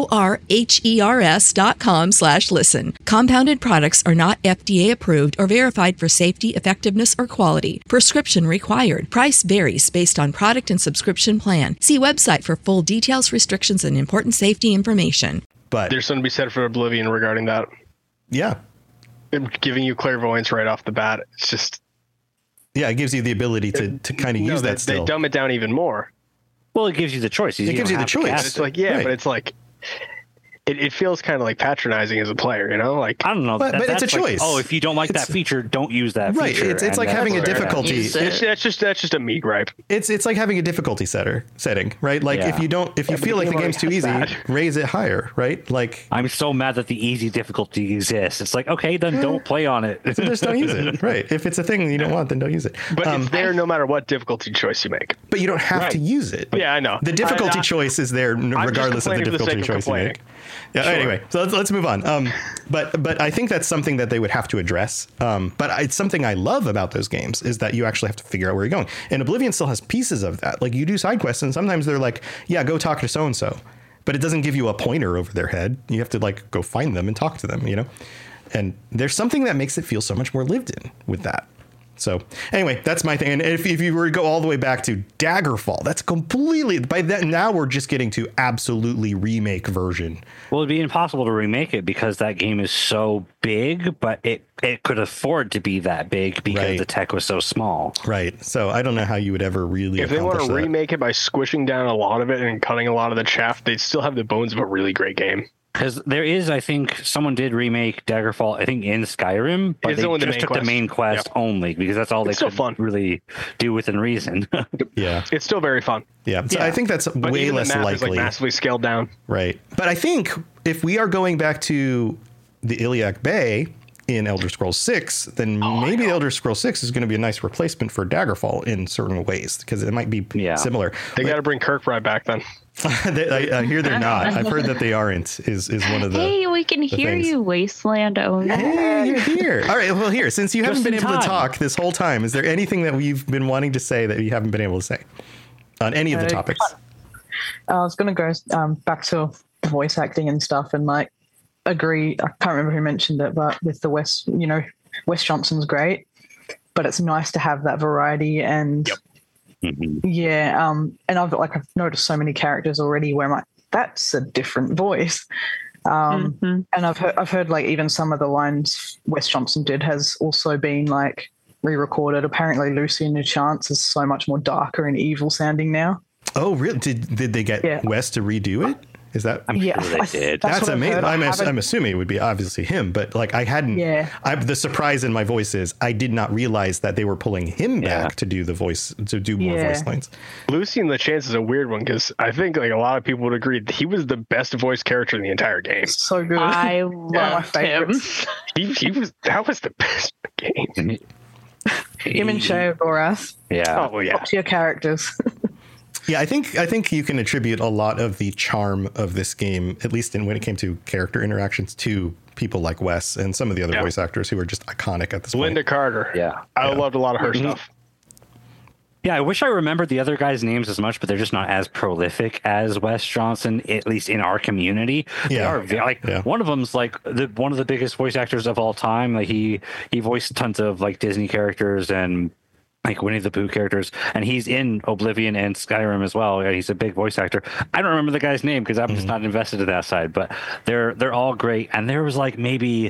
forhers.com/listen. Compounded products are not FDA approved or verified for safety, effectiveness, or quality. Prescription required. Price varies based on product and subscription plan. See website for full details, restrictions, and important safety information. But there's something to be said for Oblivion regarding that. Yeah. Giving you clairvoyance right off the bat. It's just... Yeah, it gives you the ability to kind of use that still. They dumb it down even more. Well, it gives you the choice. It gives you the choice. It's like, yeah, right. But it's like... It feels kind of like patronizing as a player, you know? Like, I don't know, but it's a choice. Like, if you don't like that feature, don't use that feature. Right. It's like having a difficulty. That's just a me gripe. It's like having a difficulty setting, right? Like if you feel like the game's too easy, raise it higher, right? Like I'm so mad that the easy difficulty exists. It's like, okay, then don't play on it. So just don't use it, right? If it's a thing you don't want, then don't use it. But it's there no matter what difficulty choice you make. But you don't have to use it. Yeah, I know. The difficulty choice is there regardless of the difficulty choice you make. Yeah. Sure. Anyway, so let's move on. But I think that's something that they would have to address. But it's something I love about those games is that you actually have to figure out where you're going. And Oblivion still has pieces of that. Like you do side quests, and sometimes they're like, yeah, go talk to so and so, but it doesn't give you a pointer over their head. You have to like go find them and talk to them, you know. And there's something that makes it feel so much more lived in with that. So anyway, that's my thing. And if you were to go all the way back to Daggerfall, that's completely by that. Now we're just getting to absolutely remake version. Well, it'd be impossible to remake it because that game is so big, but it could afford to be that big because the tech was so small. Right. So I don't know how you would ever really. If they want to remake it by squishing down a lot of it and cutting a lot of the chaff, they'd still have the bones of a really great game. Because there is, I think, someone did remake Daggerfall, I think, in Skyrim, but they just took the main quest only because that's all they could really do within reason. Yeah. It's still very fun. Yeah. So I think that's way less likely. Is like massively scaled down. Right. But I think if we are going back to the Iliac Bay in Elder Scrolls 6, then maybe Elder Scrolls 6 is going to be a nice replacement for Daggerfall in certain ways because it might be similar. They got to bring Kirkbride back then. I hear they're not. I've heard that they aren't. Is one of the. Hey, we can hear things. you, Wasteland owner. Hey, you're here. All right. Well, here, since you haven't been able to talk this whole time, is there anything that you've been wanting to say that you haven't been able to say on any of the topics? I was going to go back to voice acting and stuff, and like agree. I can't remember who mentioned it, but with the Wes Johnson's great, but it's nice to have that variety and. Yep. Yeah, and I've noticed so many characters already where I'm like, that's a different voice. And I've heard like even some of the lines Wes Johnson did has also been like re-recorded. Apparently, Lucy and Chance is so much more darker and evil sounding now. Oh, really? Did they get Wes to redo it? Is that? I'm sure they did. That's amazing. I'm assuming it would be obviously him, but like I hadn't. Yeah. The surprise in my voice is I did not realize that they were pulling him back to do more voice lines. Lucy in the Chance is a weird one because I think like a lot of people would agree that he was the best voice character in the entire game. So good. I loved him. That was the best game. Him and Sheogorath. Yeah. Oh yeah. Top tier characters. Yeah, I think you can attribute a lot of the charm of this game, at least when it came to character interactions, to people like Wes and some of the other voice actors who are just iconic at this point. Linda Carter. Yeah. I loved a lot of her stuff. Yeah, I wish I remembered the other guys' names as much, but they're just not as prolific as Wes Johnson, at least in our community. Yeah, they are, one of them's like one of the biggest voice actors of all time. Like he voiced tons of like Disney characters and like Winnie the Pooh characters, and he's in Oblivion and Skyrim as well. Yeah, he's a big voice actor. I don't remember the guy's name because I'm just not invested in that side, but they're all great. And there was like maybe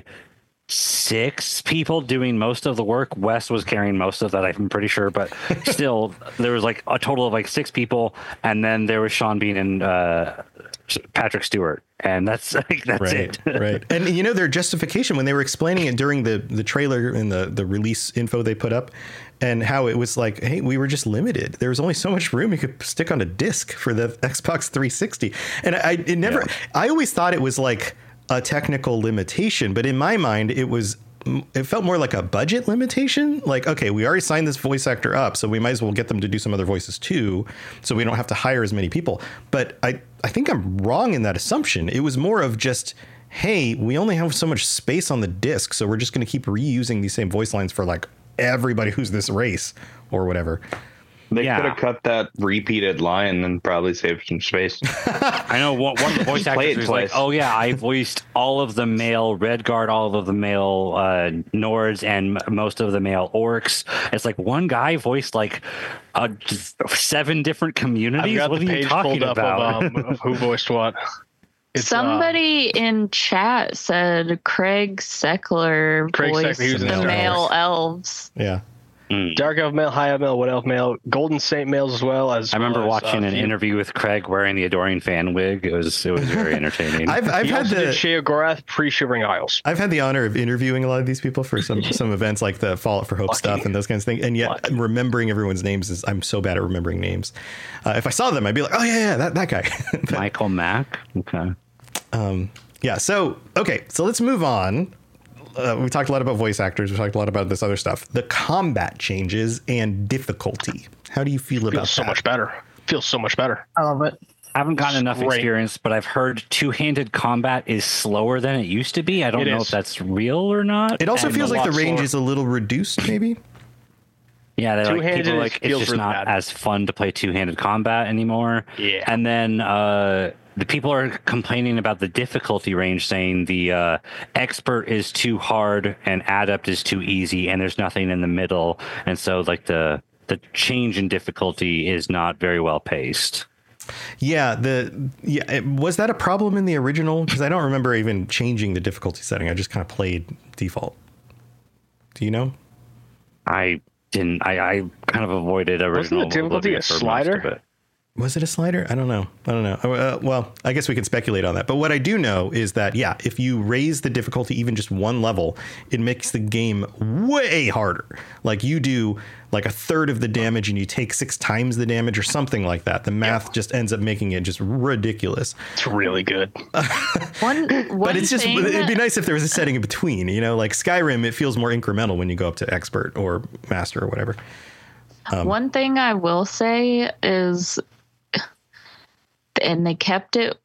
6 people doing most of the work. Wes was carrying most of that, I'm pretty sure, but still there was like a total of like 6 people, and then there was Sean Bean and Patrick Stewart, and that's it. Right. And you know, their justification when they were explaining it during the trailer and the release info they put up, and how it was like, hey, we were just limited. There was only so much room you could stick on a disc for the Xbox 360. And I always thought it was like a technical limitation, but in my mind, it felt more like a budget limitation. Like, okay, we already signed this voice actor up, so we might as well get them to do some other voices too, so we don't have to hire as many people. But I think I'm wrong in that assumption. It was more of just, hey, we only have so much space on the disc, so we're just going to keep reusing these same voice lines for like everybody who's this race or whatever. They could have cut that repeated line and probably saved some space. I know one of the voice actors was like, oh yeah, I voiced all of the male Redguard, all of the male Nords, and most of the male Orcs. It's like one guy voiced like 7 different communities. I've got what the are you page talking pulled up about? of who voiced what. Somebody in chat said Craig Seckler voiced the male elves. Yeah. Dark Elf male, High Elf male, Wood Elf male, Golden Saint males as well as. I remember watching an interview with Craig wearing the Adoring fan wig. It was very entertaining. I've had the Sheogorath pre-Shivering Isles. I've had the honor of interviewing a lot of these people for some events like the Fallout for Hope stuff and those kinds of things. And yet remembering everyone's names I'm so bad at remembering names. If I saw them, I'd be like, oh yeah, that guy. Michael Mack. Okay. Yeah. So let's move on. We talked a lot about voice actors. We talked a lot about this other stuff. The combat changes and difficulty. How do you feel about that? Feels so much better. I love it. I haven't gotten enough experience, but I've heard two-handed combat is slower than it used to be. I don't know if that's real or not. It also feels like the range is a little reduced, maybe. Yeah, it's just not as fun to play two-handed combat anymore. Yeah, and then the people are complaining about the difficulty range, saying the expert is too hard and adept is too easy, and there's nothing in the middle, and so like the change in difficulty is not very well paced. Yeah, was that a problem in the original? Because I don't remember even changing the difficulty setting. I just kind of played default. Do you know? I didn't. I kind of avoided original. Wasn't the difficulty a slider? Was it a slider? I don't know. Well, I guess we can speculate on that. But what I do know is that, yeah, if you raise the difficulty even just one level, it makes the game way harder. Like you do like a third of the damage and you take 6 times the damage or something like that. The math just ends up making it just ridiculous. It's really good. One but it's just, it'd be nice if there was a setting in between, like Skyrim, it feels more incremental when you go up to expert or master or whatever. One thing I will say is, and they kept it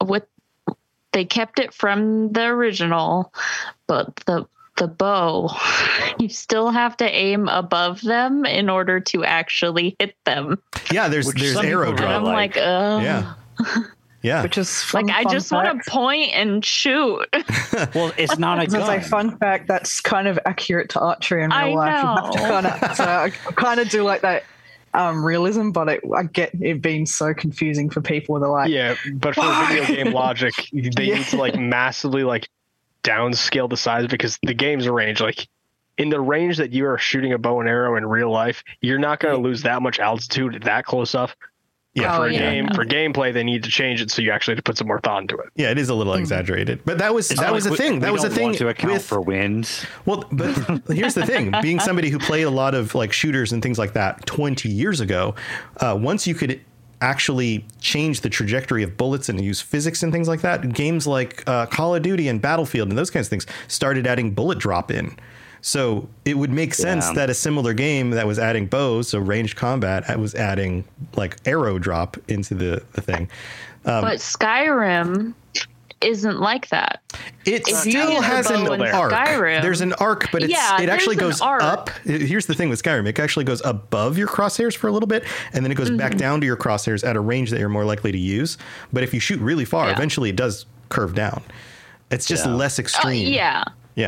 from the original, but the bow, you still have to aim above them in order to actually hit them. Yeah, there's arrow drop. I'm like, yeah. Yeah, which is fun, like I just want to point and shoot. Well, it's not a gun. It's like fun fact that's kind of accurate to archery in real life. You have to kind of do like that realism, but I get it being so confusing for people. They're like, yeah, but for video game logic, they need to like massively like downscale the size because the game's range, like in the range that you are shooting a bow and arrow in real life, you're not going to lose that much altitude that close up. Yeah. For gameplay, they need to change it so you actually have to put some more thought into it. Yeah, it is a little exaggerated, but that was a thing. That was a thing to account for wins. Well, but here's the thing: being somebody who played a lot of like shooters and things like that 20 years ago, once you could actually change the trajectory of bullets and use physics and things like that, games like Call of Duty and Battlefield and those kinds of things started adding bullet drop in. So it would make sense that a similar game that was adding bows, so ranged combat, was adding like arrow drop into the thing. But Skyrim isn't like that. It still has an arc. Skyrim, there's an arc, but it actually goes up. Here's the thing with Skyrim. It actually goes above your crosshairs for a little bit, and then it goes back down to your crosshairs at a range that you're more likely to use. But if you shoot really far, eventually it does curve down. It's just less extreme. Yeah.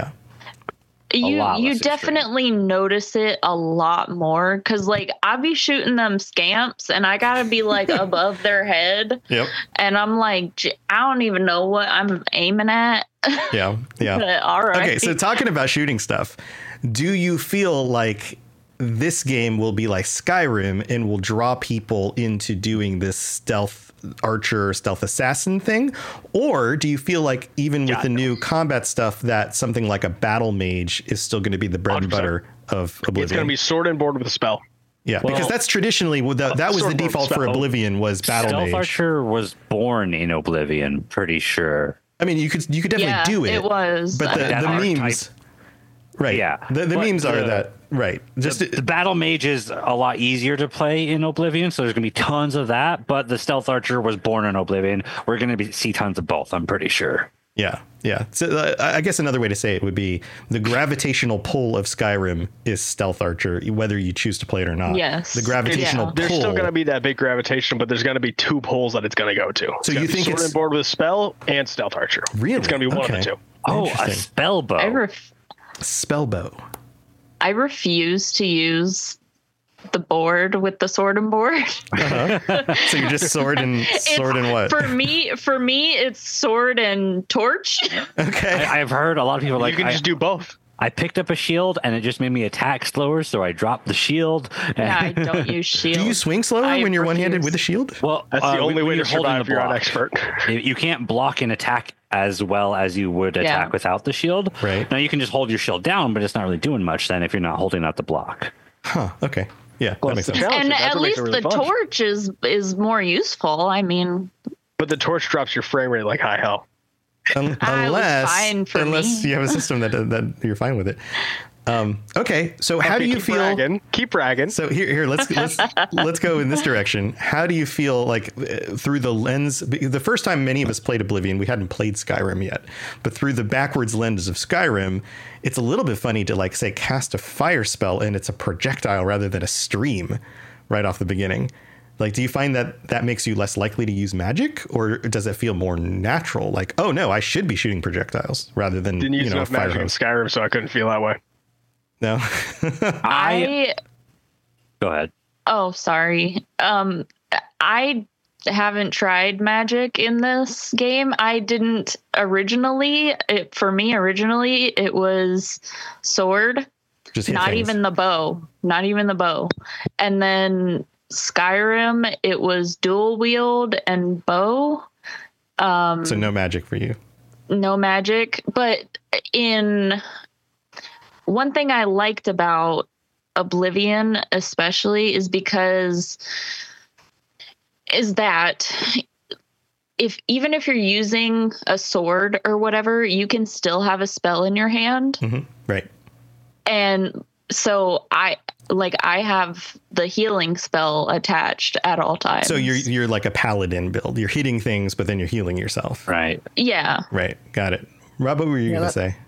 You definitely notice it a lot more because like I'll be shooting them scamps and I gotta be like above their head. Yep. And I'm like, I don't even know what I'm aiming at. Yeah. All right. Okay, so talking about shooting stuff, do you feel like this game will be like Skyrim and will draw people into doing this stealth archer, stealth assassin thing? Or do you feel like even with the new combat stuff that something like a battle mage is still going to be the bread and butter of Oblivion? It's going to be sword and board with a spell. Yeah, because that's traditionally that was the default for Oblivion was battle mage. Stealth archer was born in Oblivion, pretty sure. I mean, you could definitely do it. It was, but the memes, right? Yeah, the memes are that. Right. Just the battle mage is a lot easier to play in Oblivion, so there's going to be tons of that. But the stealth archer was born in Oblivion. We're going to see tons of both, I'm pretty sure. Yeah. So I guess another way to say it would be the gravitational pull of Skyrim is stealth archer, whether you choose to play it or not. Yes. The gravitational pull. There's still going to be that big gravitation, but there's going to to be two pulls that it's going to go to. So you think sword and board with a spell and stealth archer? Really? It's going to be one of the two. Oh, a spell bow. Spell bow. I refuse to use the board with the sword and board. So you're just sword and what? For me, it's sword and torch. Okay. I've heard a lot of people like you can just do both. I picked up a shield and it just made me attack slower, so I dropped the shield. Yeah, I don't use shield. Do you swing slower when you're one-handed with a shield? Well, that's the only way to survive if you're an expert. You can't block and attack as well as you would attack without the shield. Right. Now you can just hold your shield down, but it's not really doing much then if you're not holding out the block. Huh. Okay. Yeah, well, that makes sense. And at least the torch is more useful. I mean, but the torch drops your frame rate like high hell. Unless you have a system that you're fine with it. Okay, so how do you feel? Keep bragging. So here, let's go in this direction. How do you feel like through the lens? The first time many of us played Oblivion, we hadn't played Skyrim yet, but through the backwards lens of Skyrim, it's a little bit funny to like say cast a fire spell and it's a projectile rather than a stream right off the beginning. Like, do you find that makes you less likely to use magic, or does it feel more natural? Like, oh no, I should be shooting projectiles rather than didn't use enough magic in Skyrim, so I couldn't feel that way. No. Go ahead. Oh, sorry. I haven't tried magic in this game. I didn't originally. For me, it was sword. Just not things. even the bow. Not even the bow. And then Skyrim, it was dual wield and bow. So no magic for you. No magic. But one thing I liked about Oblivion especially is that even if you're using a sword or whatever, you can still have a spell in your hand. Mm-hmm. Right. And so I have the healing spell attached at all times. So you're like a paladin build. You're hitting things, but then you're healing yourself. Right. Yeah. Right. Got it. Rob, what were you going to say?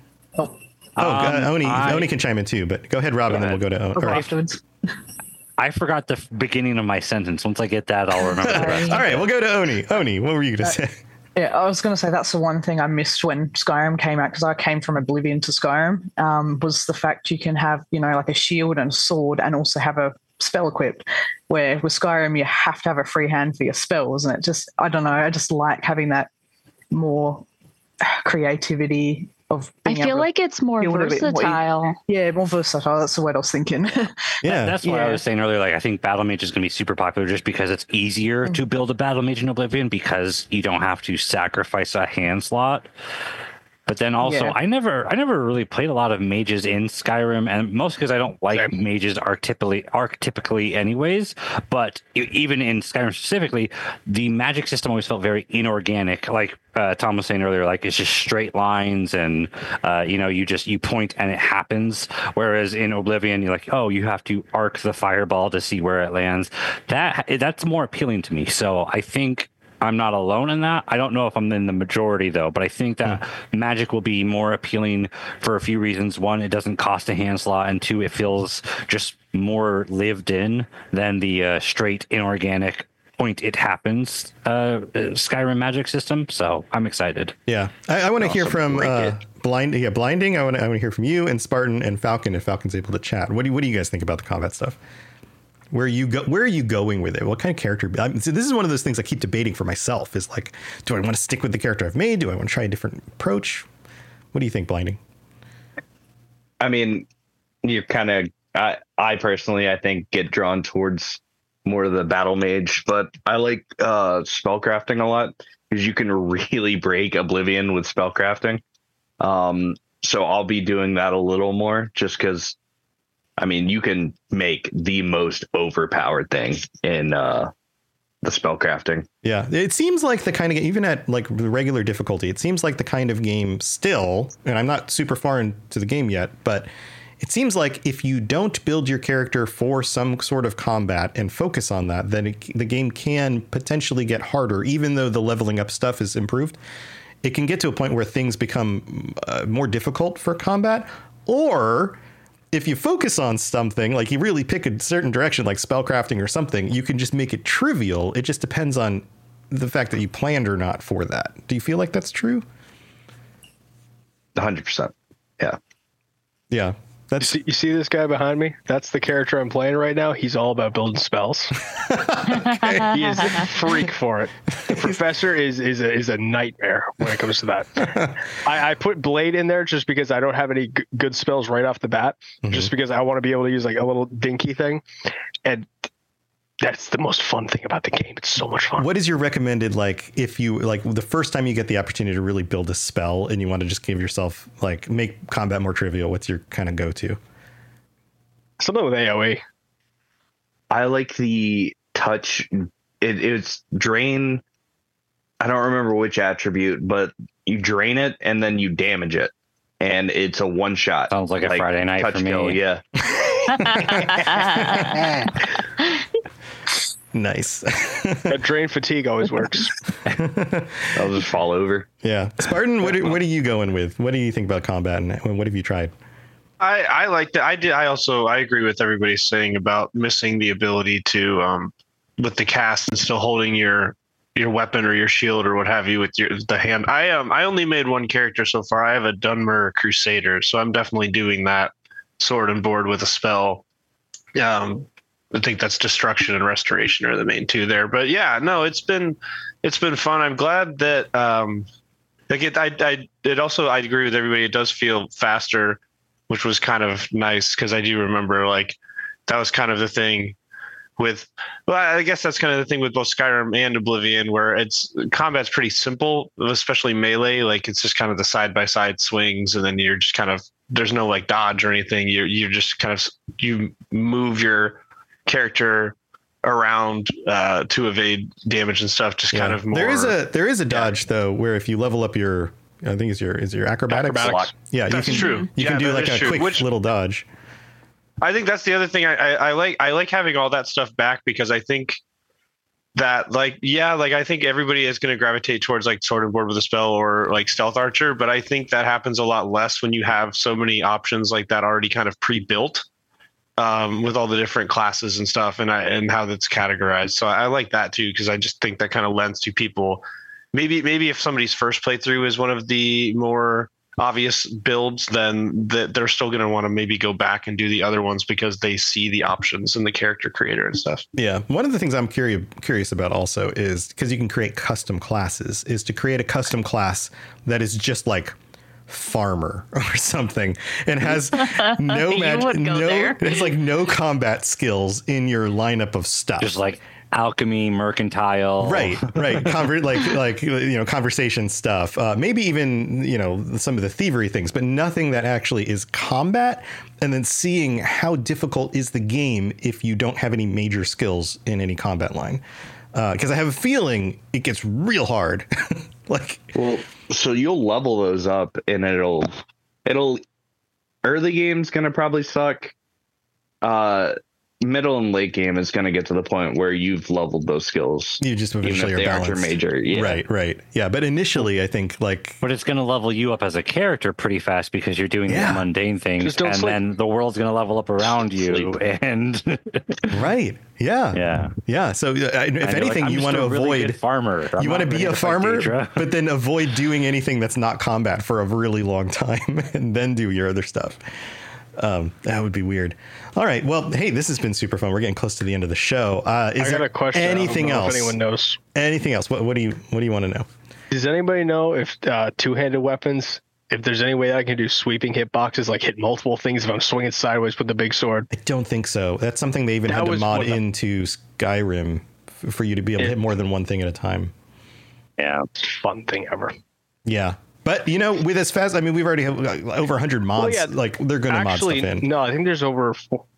Oni can chime in too, but go ahead, Rob, and then we'll go to Oni. Afterwards. I forgot the beginning of my sentence. Once I get that, I'll remember the rest. All right, we'll go to Oni. Oni, what were you going to say? Yeah, I was going to say that's the one thing I missed when Skyrim came out, because I came from Oblivion to Skyrim, was the fact you can have, like a shield and a sword and also have a spell equipped, where with Skyrim you have to have a free hand for your spells. And I don't know, I just like having that more creativity I feel like it's more versatile. More versatile. That's the word I was thinking. That's what I was saying earlier. Like, I think Battle Mage is going to be super popular just because it's easier to build a Battle Mage in Oblivion because you don't have to sacrifice a hand slot. But then also, I never really played a lot of mages in Skyrim, and mostly because I don't like mages archetypically anyways. But even in Skyrim specifically, the magic system always felt very inorganic. Like Tom was saying earlier, like it's just straight lines, and you point and it happens. Whereas in Oblivion, you're like, oh, you have to arc the fireball to see where it lands. That's more appealing to me. So I think I'm not alone in that. I don't know if I'm in the majority, though, but I think that magic will be more appealing for a few reasons. One, it doesn't cost a hand slot, and two, it feels just more lived in than the straight inorganic point it happens Skyrim magic system. So I'm excited. Yeah, I want to hear from Blinding. I want to hear from you and Spartan and Falcon if Falcon's able to chat. What do you guys think about the combat stuff? Where are you going with it? What kind of character? So this is one of those things I keep debating for myself. Is like, do I want to stick with the character I've made? Do I want to try a different approach? What do you think, Blinding? I mean, you kind of. I personally, I think, get drawn towards more of the battle mage, but I like spellcrafting a lot because you can really break Oblivion with spellcrafting. So I'll be doing that a little more just because. I mean, you can make the most overpowered thing in the spellcrafting. Yeah, it seems like the kind of even at like the regular difficulty, it seems like the kind of game still, and I'm not super far into the game yet, but it seems like if you don't build your character for some sort of combat and focus on that, then the game can potentially get harder, even though the leveling up stuff is improved. It can get to a point where things become more difficult for combat, or if you focus on something, like you really pick a certain direction, like spellcrafting or something, you can just make it trivial. It just depends on the fact that you planned or not for that. Do you feel like that's true? 100%. Yeah. Yeah. You see this guy behind me? That's the character I'm playing right now. He's all about building spells. He is a freak for it. The professor is a nightmare when it comes to that. I put Blade in there just because I don't have any good spells right off the bat. Just because I want to be able to use like a little dinky thing, and that's the most fun thing about the game. It's so much fun. What is your recommended, like, if you like the first time you get the opportunity to really build a spell and you want to just give yourself like make combat more trivial, what's your kind of go-to? Something with AoE. I like the touch. It's drain. I don't remember which attribute, but you drain it and then you damage it, and it's a one shot. Sounds like a Friday night for me. Kill, yeah. Nice. That drain fatigue always works. I'll just fall over. Yeah. Spartan, what are you going with? What do you think about combat, and what have you tried? I like that. I agree with everybody saying about missing the ability to with the cast and still holding your weapon or your shield or what have you with the hand. I only made one character so far. I have a Dunmer Crusader, so I'm definitely doing that sword and board with a spell. I think that's destruction and restoration are the main two there. But yeah, no, it's been fun. I'm glad that I agree with everybody. It does feel faster, which was kind of nice because I do remember like that was kind of the thing with. Well, I guess that's kind of the thing with both Skyrim and Oblivion, where combat's pretty simple, especially melee. Like it's just kind of the side by side swings, and then you're just kind of there's no like dodge or anything. You're just kind of you move your actor around to evade damage and stuff. Just kind of more. There is a dodge though, where if you level up your, I think is your acrobatics. Yeah, that's true. You can do like a quick little dodge. I think that's the other thing I like. I like having all that stuff back because I think that I think everybody is going to gravitate towards like sword and board with a spell or like stealth archer, but I think that happens a lot less when you have so many options like that already kind of pre-built. With all the different classes and stuff and how that's categorized. So I like that too, because I just think that kind of lends to people. Maybe if somebody's first playthrough is one of the more obvious builds, then they're still going to want to maybe go back and do the other ones because they see the options in the character creator and stuff. Yeah. One of the things I'm curious about also is because you can create custom classes, is to create a custom class that is just like farmer or something and has no it's like no combat skills in your lineup of stuff. Just like alchemy, mercantile, right, conversation stuff, maybe even some of the thievery things, but nothing that actually is combat. And then seeing how difficult is the game if you don't have any major skills in any combat line, because I have a feeling it gets real hard. So you'll level those up, and it'll early game's gonna probably suck. Middle and late game is going to get to the point where you've leveled those skills. You just eventually are balanced. Major, yeah. Right. Yeah, but initially, I think but it's going to level you up as a character pretty fast because you're doing the mundane things, and then the world's going to level up around you. And right, yeah. So if anything, you want to avoid really farmer. You want to be a farmer, but then avoid doing anything that's not combat for a really long time, and then do your other stuff. That would be weird. All right. Well, hey, this has been super fun. We're getting close to the end of the show. Is there a question? Anything else? If anyone knows. Anything else? What do you want to know? Does anybody know if two-handed weapons, if there's any way that I can do sweeping hitboxes, like hit multiple things if I'm swinging sideways with the big sword? I don't think so. That's something they even had to mod into Skyrim for you to be able to hit more than one thing at a time. Yeah. Fun thing ever. Yeah. But, with as fast, we've already have over 100 mods. Well, yeah, they're going to mod stuff in. No, I think there's over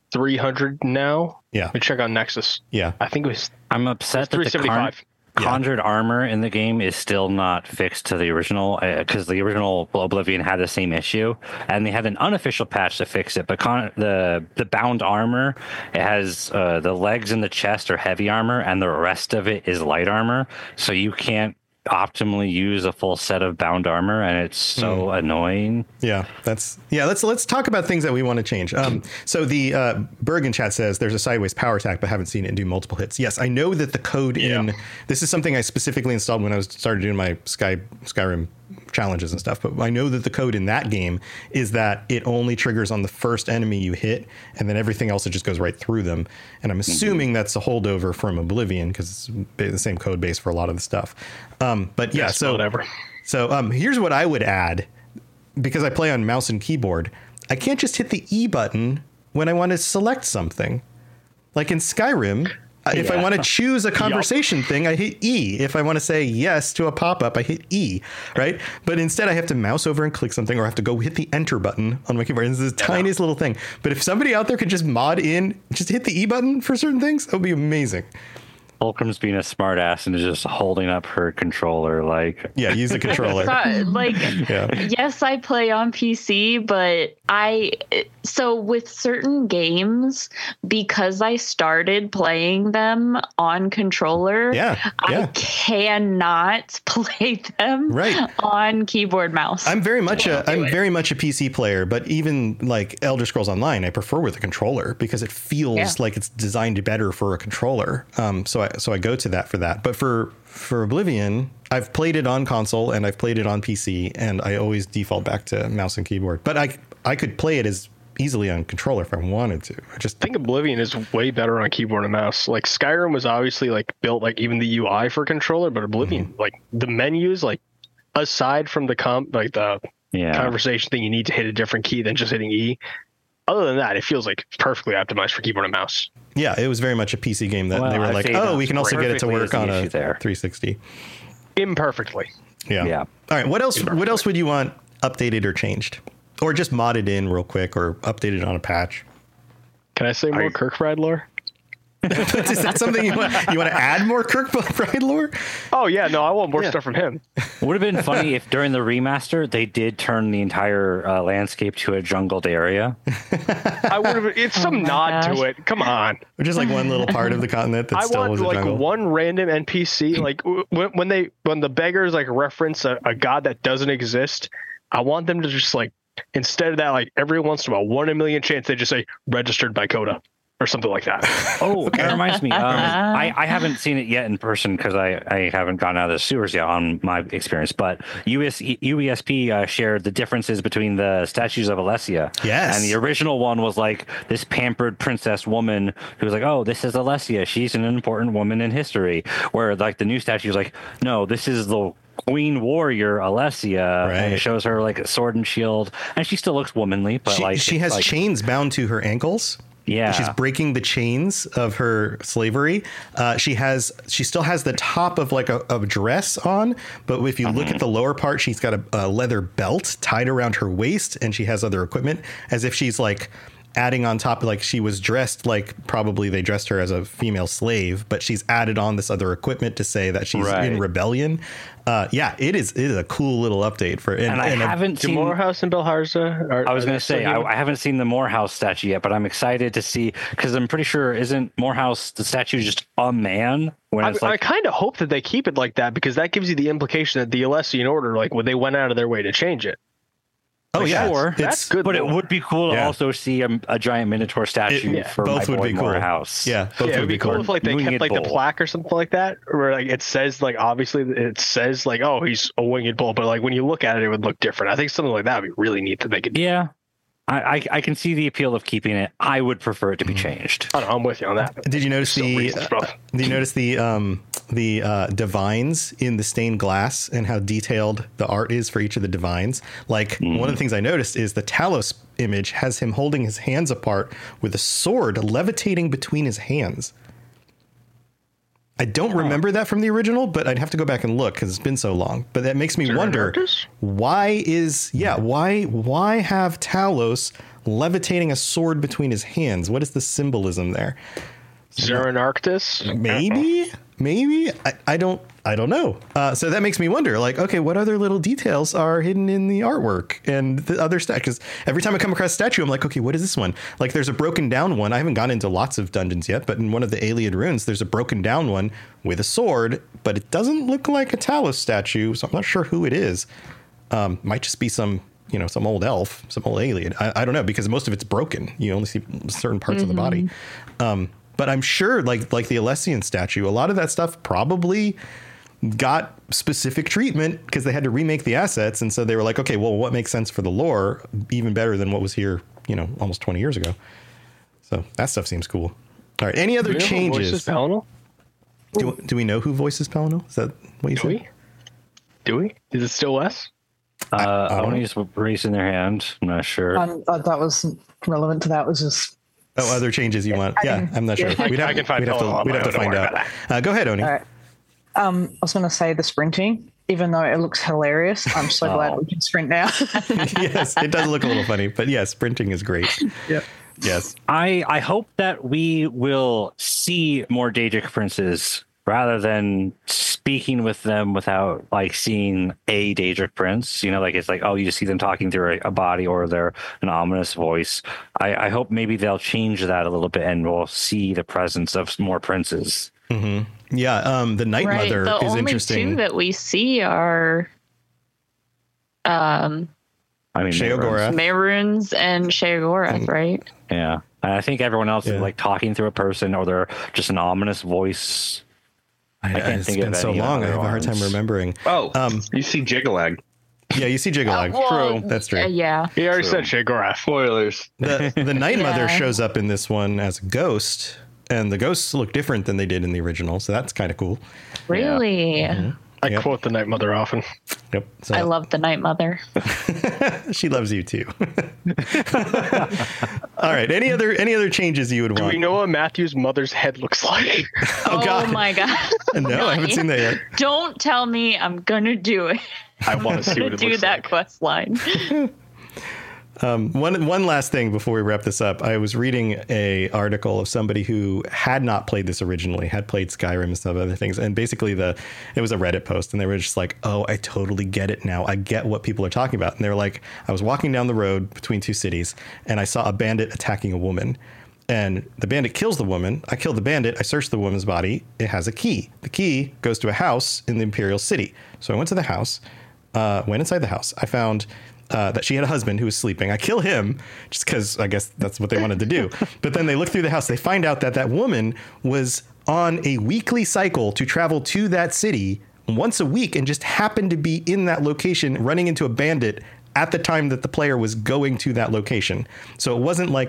300 now. Yeah. Let me check on Nexus. Yeah. I think it was. I'm upset that the conjured armor in the game is still not fixed to the original, because the original Oblivion had the same issue, and they had an unofficial patch to fix it. But the bound armor, it has the legs and the chest are heavy armor, and the rest of it is light armor. So you can't optimally use a full set of bound armor, and it's so annoying. Let's talk about things that we want to change. So the Bergen chat says there's a sideways power attack, but haven't seen it do multiple hits. Yes, I know that the code in this is something I specifically installed when I started doing my Skyrim challenges and stuff, but I know that the code in that game is that it only triggers on the first enemy you hit, and then everything else, it just goes right through them. And I'm assuming that's a holdover from Oblivion, because it's the same code base for a lot of the stuff. But yeah, so whatever. So here's what I would add, because I play on mouse and keyboard. I can't just hit the E button when I want to select something. Like in Skyrim, if I want to choose a conversation thing, I hit E. If I want to say yes to a pop-up, I hit E, right? But instead, I have to mouse over and click something, or I have to go hit the enter button on my keyboard. It's this tiniest little thing. But if somebody out there could just mod in, just hit the E button for certain things, that would be amazing. Fulcrum's being a smartass and is just holding up her controller, use the controller. Yes, I play on PC, but so with certain games, because I started playing them on controller, I cannot play them on keyboard mouse. I'm very much a PC player, but even like Elder Scrolls Online, I prefer with a controller because it feels like it's designed better for a controller. So I go to that for that. But for Oblivion, I've played it on console and I've played it on PC, and I always default back to mouse and keyboard. But I could play it as easily on controller if I wanted to. I think Oblivion is way better on keyboard and mouse. Like Skyrim was obviously built even the UI for controller, but Oblivion, the menus, aside from the conversation thing, you need to hit a different key than just hitting E. Other than that, it feels perfectly optimized for keyboard and mouse. Yeah, it was very much a PC game that they were we can also get it to work on a 360. Imperfectly. Yeah. All right. What else would you want updated or changed, or just modded in real quick, or updated on a patch? Can I say more Kirkbride lore? Is that something you want to add more Kirkbride lore? Oh yeah, no, I want more stuff from him. Would have been funny if during the remaster they did turn the entire landscape to a jungled area. I would have. It's some nod to it. Come on, or just one little part of the continent that still was a jungle. One random NPC, when the beggars reference a god that doesn't exist. I want them to just instead of that, every once in a while, 1 in a million chance they just say registered by Coda. Or something like that. Oh, that reminds me. I haven't seen it yet in person because I haven't gone out of the sewers yet on my experience. But UESP shared the differences between the statues of Alessia. Yes. And the original one was this pampered princess woman who was oh, this is Alessia. She's an important woman in history. Where the new statue is no, this is the queen warrior Alessia, and it shows her like a sword and shield, and she still looks womanly, but she has chains bound to her ankles. Yeah, she's breaking the chains of her slavery. She still has the top of like a dress on, but if you look at the lower part, she's got a leather belt tied around her waist, and she has other equipment, as if she's like adding on top, like she was dressed like probably they dressed her as a female slave, but she's added on this other equipment to say that she's in rebellion. It is a cool little update for. And I haven't seen Morehouse and Belharza. I was going to say I haven't seen the Morehouse statue yet, but I'm excited to see, because I'm pretty sure isn't Morehouse the statue just a man? I kind of hope that they keep it like that, because that gives you the implication that the Alessian Order, like, when they went out of their way to change it. Oh, yeah. Sure. That's good. But it would be cool to also see a giant Minotaur statue for both my would be cool. Morehouse. Yeah, both would be cool if like they kept like the plaque or something like that, where like it says like obviously it says like, oh, he's a winged bull, but like when you look at it, it would look different. I think something like that would be really neat that they could. Yeah. I can see the appeal of keeping it. I would prefer it to be changed. I don't know, I'm with you on that. Did you notice the divines in the stained glass and how detailed the art is for each of the divines? Like one of the things I noticed is the Talos image has him holding his hands apart with a sword levitating between his hands. I don't remember that from the original, but I'd have to go back and look because it's been so long. But that makes me wonder, why have Talos levitating a sword between his hands? What is the symbolism there? Xeranarctus? Maybe. I don't know. So that makes me wonder, like, okay, what other little details are hidden in the artwork and the other stuff? Because every time I come across a statue, I'm like, okay, what is this one? Like, there's a broken down one. I haven't gone into lots of dungeons yet, but in one of the Ayleid runes, there's a broken down one with a sword, but it doesn't look like a Talos statue, so I'm not sure who it is. Might just be some old elf, some old Ayleid. I don't know, because most of it's broken. You only see certain parts of the body. But I'm sure, like the Alessian statue, a lot of that stuff probably got specific treatment because they had to remake the assets. And so they were like, okay, well, what makes sense for the lore even better than what was here, almost 20 years ago. So that stuff seems cool. All right. Any other changes? Do we know who voices Pelennor? Is that what you said? Do we? Is it still Wes? Only's raising their hand. I'm not sure. That wasn't relevant to that. It was just... Oh, other changes you want? Yeah, I'm not sure. We'd have to find out. Go ahead, Oni. All right. I was going to say the sprinting, even though it looks hilarious. I'm so glad we can sprint now. Yes, it does look a little funny, but yes, sprinting is great. Yeah. Yes. I hope that we will see more Daedric princes rather than speaking with them without like seeing a Daedric prince. Like it's like, oh, you just see them talking through a body or they're an ominous voice. I hope maybe they'll change that a little bit and we'll see the presence of more princes. Mm-hmm. Yeah, the Night Mother is interesting. The only two that we see are Sheogorath. Mehrunes and Sheogorath, right? Yeah. And I think everyone else is like talking through a person or they're just an ominous voice. I can't think of it. It's been so long. I have a hard time remembering. Oh, you see Jiggalag. Yeah, you see Jiggalag. True. That's true. Yeah. He already said Sheogorath. Spoilers. The Night Mother shows up in this one as a ghost, and the ghosts look different than they did in the original, so that's kind of cool. Really? Yeah. Mm-hmm. I quote the Night Mother often. Yep. So. I love the Night Mother. She loves you too. All right. Any other changes you would want? Do we know what Matthew's mother's head looks like? Oh God. My God. No, I haven't seen that yet. Don't tell me I'm gonna do it. I want to see what it looks like. Do that quest line. One last thing before we wrap this up. I was reading a article of somebody who had not played this originally, had played Skyrim and some other things. And basically it was a Reddit post and they were just like, oh, I totally get it now. I get what people are talking about. And they were like, I was walking down the road between two cities and I saw a bandit attacking a woman. And the bandit kills the woman. I kill the bandit. I search the woman's body. It has a key. The key goes to a house in the Imperial City. So I went to the house, went inside the house. I found that she had a husband who was sleeping. I kill him just because I guess that's what they wanted to do. But then they look through the house. They find out that woman was on a weekly cycle to travel to that city once a week and just happened to be in that location running into a bandit at the time that the player was going to that location. So it wasn't like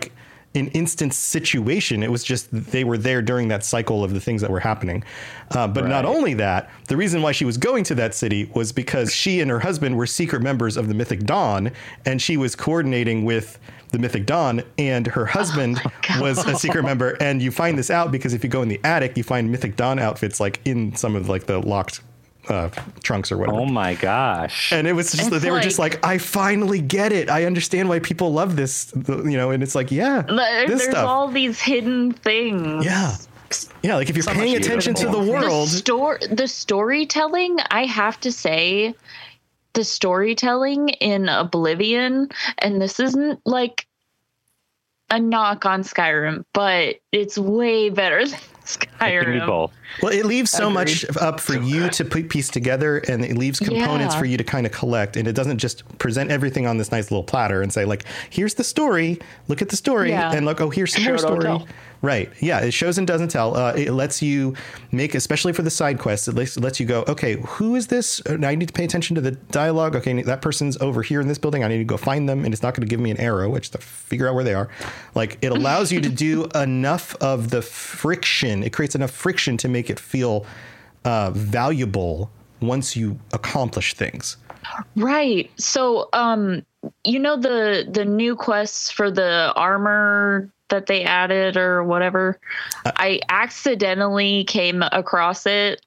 an instant situation. It was just they were there during that cycle of the things that were happening. But not only that, the reason why she was going to that city was because she and her husband were secret members of the Mythic Dawn, and she was coordinating with the Mythic Dawn, and her husband was a secret member. And you find this out because if you go in the attic, you find Mythic Dawn outfits like in some of like the locked trunks or whatever. Oh my gosh. And it was just they were just like, I finally get it. I understand why people love this, and it's like, there's stuff. All these hidden things. Yeah, like if you're paying attention to the world. The storytelling, I have to say, the storytelling in Oblivion, and this isn't like a knock on Skyrim, but it's way better than Skyrim. Well, it leaves so much up for you to piece together, and it leaves components for you to kind of collect, and it doesn't just present everything on this nice little platter and say, like, here's the story, look at the story, and look, here's some more story. Right. Yeah. It shows and doesn't tell. It lets you make, especially for the side quests, it lets you go, okay, who is this? I need to pay attention to the dialogue. Okay, that person's over here in this building. I need to go find them. And it's not going to give me an arrow, which to figure out where they are. Like, it allows you to do enough of the friction. It creates enough friction to make it feel valuable once you accomplish things. Right. So, the new quests for the armor that they added or whatever, I accidentally came across it.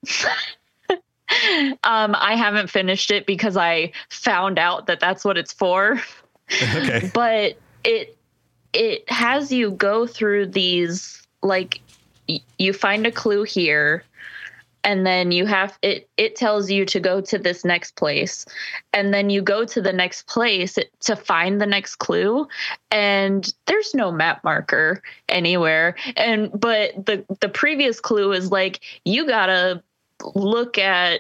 I haven't finished it because I found out that that's what it's for. Okay. But it has you go through these, like, you find a clue here, and then it tells you to go to this next place, and then you go to the next place to find the next clue, and there's no map marker anywhere. But the previous clue is like, you gotta look at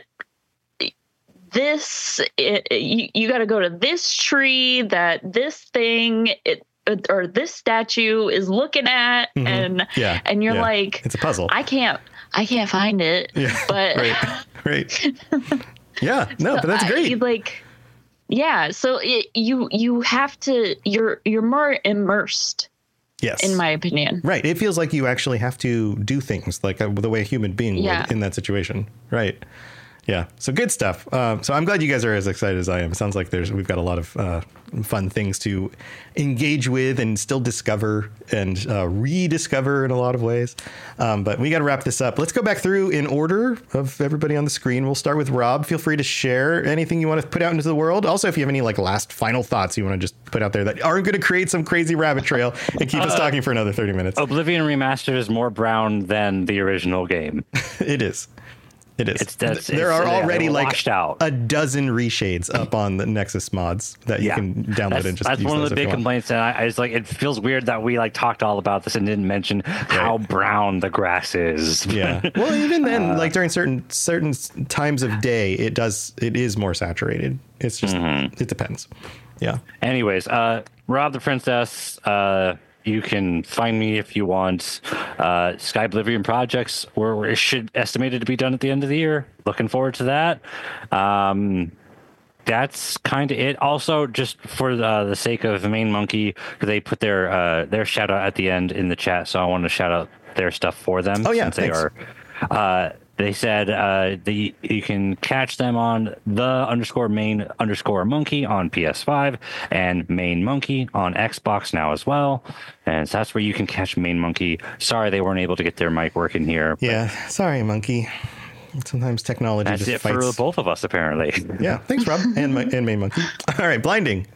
this, you gotta go to this tree that this thing or this statue is looking at, and you're like, it's a puzzle. I can't find it. Yeah, but right. Yeah, no, but that's great. So you have to, you're more immersed. Yes, in my opinion. Right. It feels like you actually have to do things like the way a human being would in that situation. Right. Yeah. So good stuff. So I'm glad you guys are as excited as I am. It sounds like we've got a lot of fun things to engage with and still discover and rediscover in a lot of ways. But we got to wrap this up. Let's go back through in order of everybody on the screen. We'll start with Rob. Feel free to share anything you want to put out into the world. Also, if you have any like last final thoughts you want to just put out there that aren't going to create some crazy rabbit trail and keep us talking for another 30 minutes. Oblivion Remastered is more brown than the original game. It is. It is. There are already like a dozen reshades up on the Nexus mods that you can download and just that's use. One of the big complaints, and I was like, it feels weird that we like talked all about this and didn't mention how brown the grass is. Yeah. Well, even then, like during certain times of day, it is more saturated. It's just it depends. Yeah. Anyways, Rob the Princess. You can find me if you want. Sky Oblivion projects were estimated to be done at the end of the year. Looking forward to that. That's kind of it. Also, just for the sake of the Main Monkey, they put their shout out at the end in the chat, so I want to shout out their stuff for them. Oh yeah, since they are. They said you can catch them on _main_monkey on PS5 and Main Monkey on Xbox now as well. And so that's where you can catch Main Monkey. Sorry they weren't able to get their mic working here. Yeah, sorry, Monkey. Sometimes technology that's just it fights. For both of us, apparently. Yeah, thanks, Rob, and Main Monkey. All right, Blinding.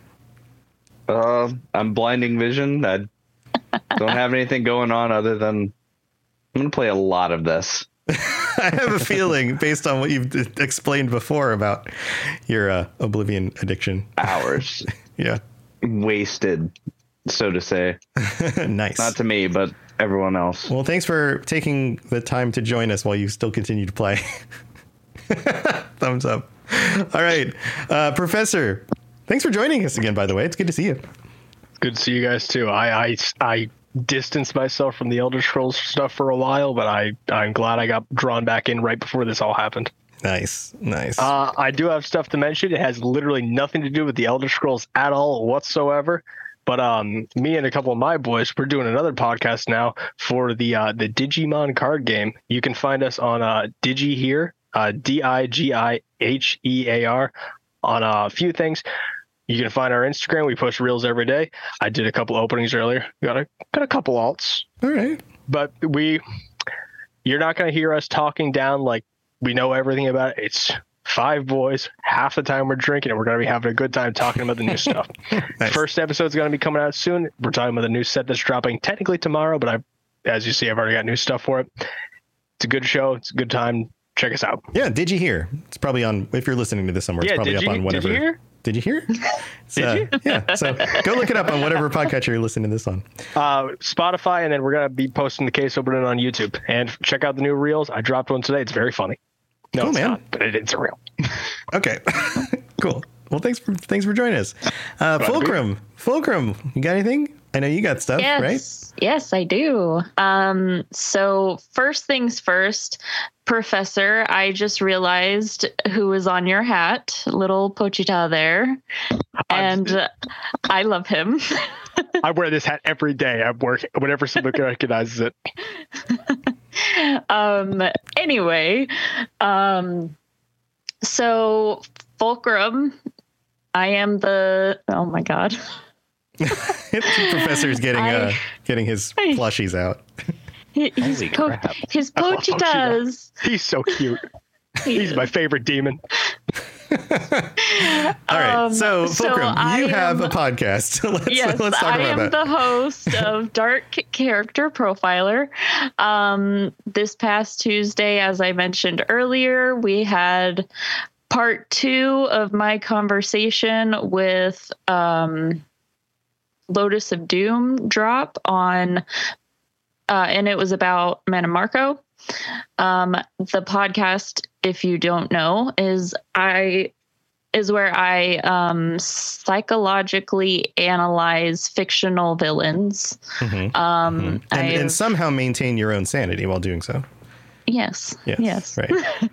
I'm Blinding Vision. I don't have anything going on other than I'm going to play a lot of this. I have a feeling, based on what you've explained before about your Oblivion addiction. Hours. Yeah. Wasted, so to say. Nice. Not to me, but everyone else. Well, thanks for taking the time to join us while you still continue to play. Thumbs up. All right. Professor, thanks for joining us again, by the way. It's good to see you. Good to see you guys, too. I distanced myself from the Elder Scrolls stuff for a while, but I'm glad I got drawn back in right before this all happened. Nice. I do have stuff to mention. It has literally nothing to do with the Elder Scrolls at all whatsoever, But me and a couple of my boys, we're doing another podcast now for the Digimon card game. You can find us on DigiHear, DIGIHEAR, on a few things. You can find our Instagram. We post reels every day. I did a couple openings earlier. Got a couple alts. All right. But you're not going to hear us talking down like we know everything about it. It's 5 boys. Half the time we're drinking, and we're going to be having a good time talking about the new stuff. Nice. First episode's going to be coming out soon. We're talking about the new set that's dropping technically tomorrow, but as you see, I've already got new stuff for it. It's a good show. It's a good time. Check us out. Yeah, Did You Hear? It's probably on, if you're listening to this somewhere, it's probably up on whatever. Did you hear? Did you hear? Did you? Yeah, so go look it up on whatever podcast you're listening to this on. Spotify, and then we're going to be posting the case opening on YouTube. And check out the new reels. I dropped one today. It's very funny. No, cool, it's man. not, but it's a reel. Okay, cool. Well, thanks for joining us. Fulcrum, you got anything? I know you got stuff, right? Yes, I do. So first things first, Professor, I just realized who was on your hat, little Pochita there. And I love him. I wear this hat every day at work whenever somebody recognizes it. Anyway, so Fulcrum, I am the, oh my God. Professor's getting his plushies out. His Pochitas. He's so cute. He's my favorite demon. All right, so Fulcrum, you have a podcast. Let's talk about that. I am the host of Dark Character Profiler. This past Tuesday, as I mentioned earlier, we had part 2 of my conversation with Lotus of Doom drop on, and it was about Manamarco. The podcast, if you don't know, is where I psychologically analyze fictional villains. Mm-hmm. And somehow maintain your own sanity while doing so. Yes. Right.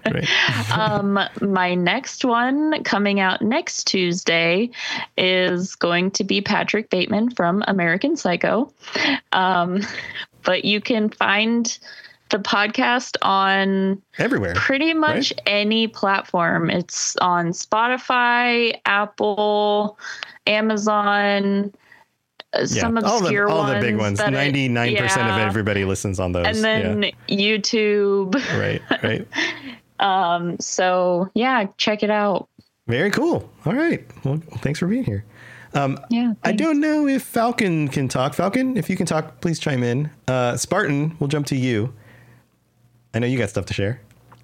My next one coming out next Tuesday is going to be Patrick Bateman from American Psycho. But you can find the podcast on everywhere, pretty much any platform. It's on Spotify, Apple, Amazon, some obscure all ones. The big ones. 99% of everybody listens on those. And then YouTube. Right. So yeah, check it out. Very cool. All right. Well, thanks for being here. I don't know if Falcon can talk. Falcon, if you can talk, please chime in. Spartan, we'll jump to you. I know you got stuff to share.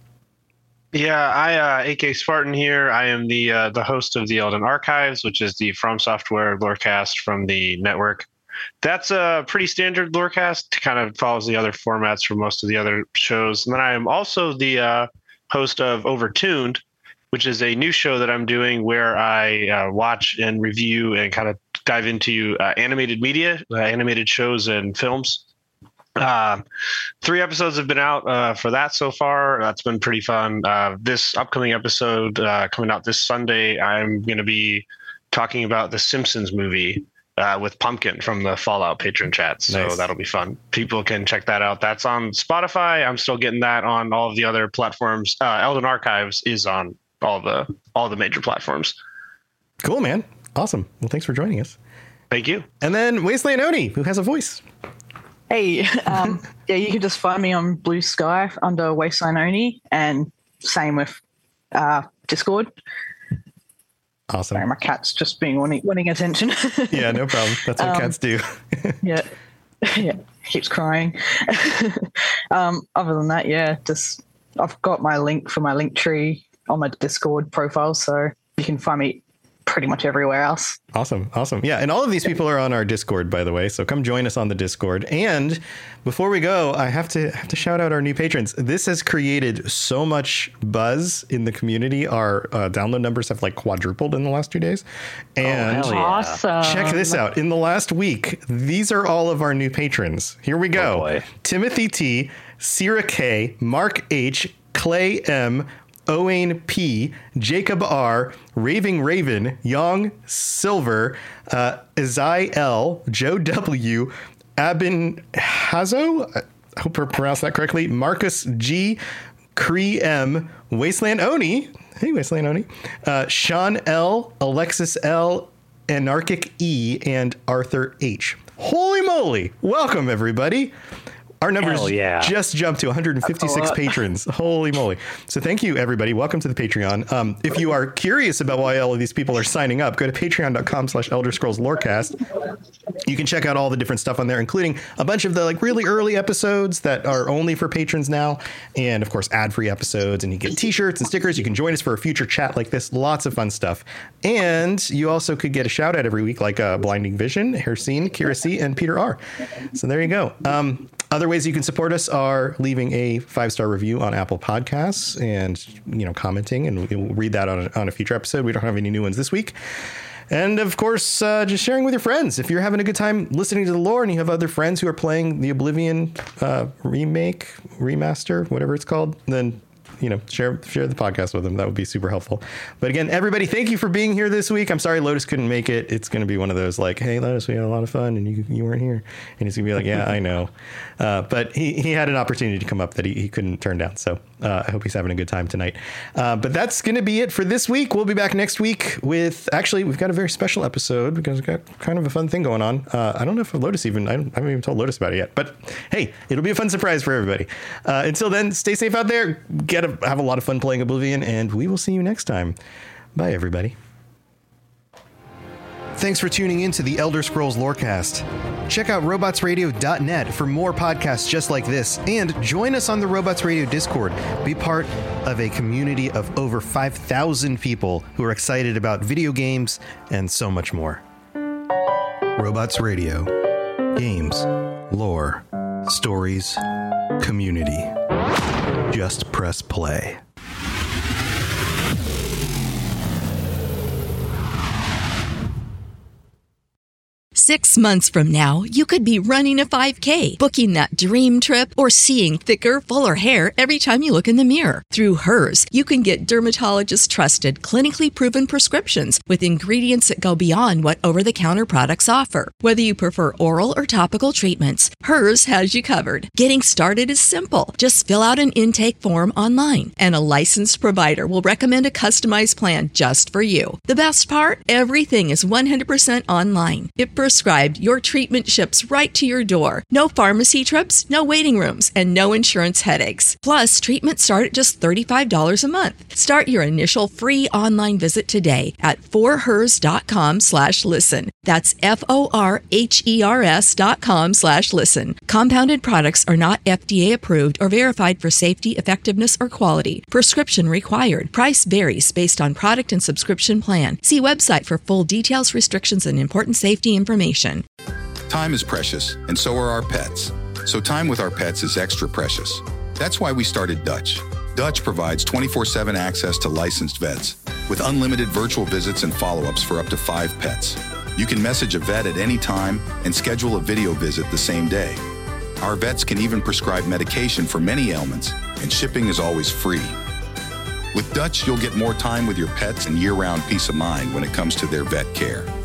Yeah, AK Spartan here. I am the host of the Elden Archives, which is the From Software lorecast from the network. That's a pretty standard lorecast. Kind of follows the other formats for most of the other shows. And then I am also the host of Overtuned, which is a new show that I'm doing where I watch and review and kind of dive into animated media, animated shows and films. 3 episodes have been out for that so far. That's been pretty fun. This upcoming episode coming out this Sunday, I'm going to be talking about the Simpsons movie with Pumpkin from the Fallout patron chat. So that'll be fun. People can check that out. That's on Spotify. I'm still getting that on all of the other platforms. Elden Archives is on all the major platforms. Cool, man. Awesome. Well, thanks for joining us. Thank you. And then Wasteland Oni, who has a voice. Hey, you can just find me on Blue Sky under Wasteland Oni, and same with Discord. Awesome. Sorry, my cat's just being wanting attention. Yeah, no problem. That's what cats do. Yeah, keeps crying. Other than that, just I've got my link for my link tree on my Discord profile, so you can find me pretty much everywhere else. Awesome. Yeah, and all of these people are on our Discord, by the way, so come join us on the Discord. And before we go, I have to shout out our new patrons. This has created so much buzz in the community. Our download numbers have quadrupled in the last 2 days. And awesome. Check this out. In the last week, these are all of our new patrons. Here we go. Timothy T, Sierra K, Mark H, Clay M, Owain P, Jacob R, Raving Raven, Young Silver, Izai L, Joe W, Abin Hazo, I hope I pronounced that correctly, Marcus G, Cree M, Wasteland Oni, hey Wasteland Oni, Sean L, Alexis L, Anarchic E, and Arthur H. Holy moly! Welcome everybody. Our numbers just jumped to 156 patrons. Holy moly. So thank you, everybody. Welcome to the Patreon. If you are curious about why all of these people are signing up, go to patreon.com/Elder Scrolls Lorecast. You can check out all the different stuff on there, including a bunch of the really early episodes that are only for patrons now. And of course, ad-free episodes, and you get t-shirts and stickers. You can join us for a future chat like this. Lots of fun stuff. And you also could get a shout out every week, like Blinding Vision, Hersine, Kira C, and Peter R. So there you go. Other ways you can support us are leaving a 5-star review on Apple Podcasts and, commenting, and we'll read that on a future episode. We don't have any new ones this week. And of course, just sharing with your friends. If you're having a good time listening to the lore and you have other friends who are playing the Oblivion remake, remaster, whatever it's called, then share the podcast with them. That would be super helpful. But again, everybody, thank you for being here this week. I'm sorry Lotus couldn't make it. It's going to be one of those hey, Lotus, we had a lot of fun and you weren't here. And he's going to be like, yeah, I know. But he had an opportunity to come up that he couldn't turn down. So I hope he's having a good time tonight. But that's going to be it for this week. We'll be back next week with, actually, we've got a very special episode because we've got kind of a fun thing going on. I don't know if Lotus I haven't even told Lotus about it yet. But hey, it'll be a fun surprise for everybody. Until then, stay safe out there. Have a lot of fun playing Oblivion, and we will see you next time. Bye, everybody. Thanks for tuning in to the Elder Scrolls Lorecast. Check out robotsradio.net for more podcasts just like this, and join us on the Robots Radio Discord. Be part of a community of over 5,000 people who are excited about video games and so much more. Robots Radio. Games, lore, stories, community. Just press play. 6 months from now, you could be running a 5K, booking that dream trip, or seeing thicker, fuller hair every time you look in the mirror. Through Hers, you can get dermatologist-trusted, clinically proven prescriptions with ingredients that go beyond what over-the-counter products offer. Whether you prefer oral or topical treatments, Hers has you covered. Getting started is simple. Just fill out an intake form online, and a licensed provider will recommend a customized plan just for you. The best part? Everything is 100% online. If prescribed, your treatment ships right to your door. No pharmacy trips, no waiting rooms, and no insurance headaches. Plus, treatments start at just $35 a month. Start your initial free online visit today at forhers.com/listen. That's FORHERS.com/listen. Compounded products are not FDA approved or verified for safety, effectiveness, or quality. Prescription required. Price varies based on product and subscription plan. See website for full details, restrictions, and important safety information. Time is precious, and so are our pets. So time with our pets is extra precious. That's why we started Dutch. Dutch provides 24/7 access to licensed vets with unlimited virtual visits and follow-ups for up to 5 pets. You can message a vet at any time and schedule a video visit the same day. Our vets can even prescribe medication for many ailments, and shipping is always free. With Dutch, you'll get more time with your pets and year-round peace of mind when it comes to their vet care.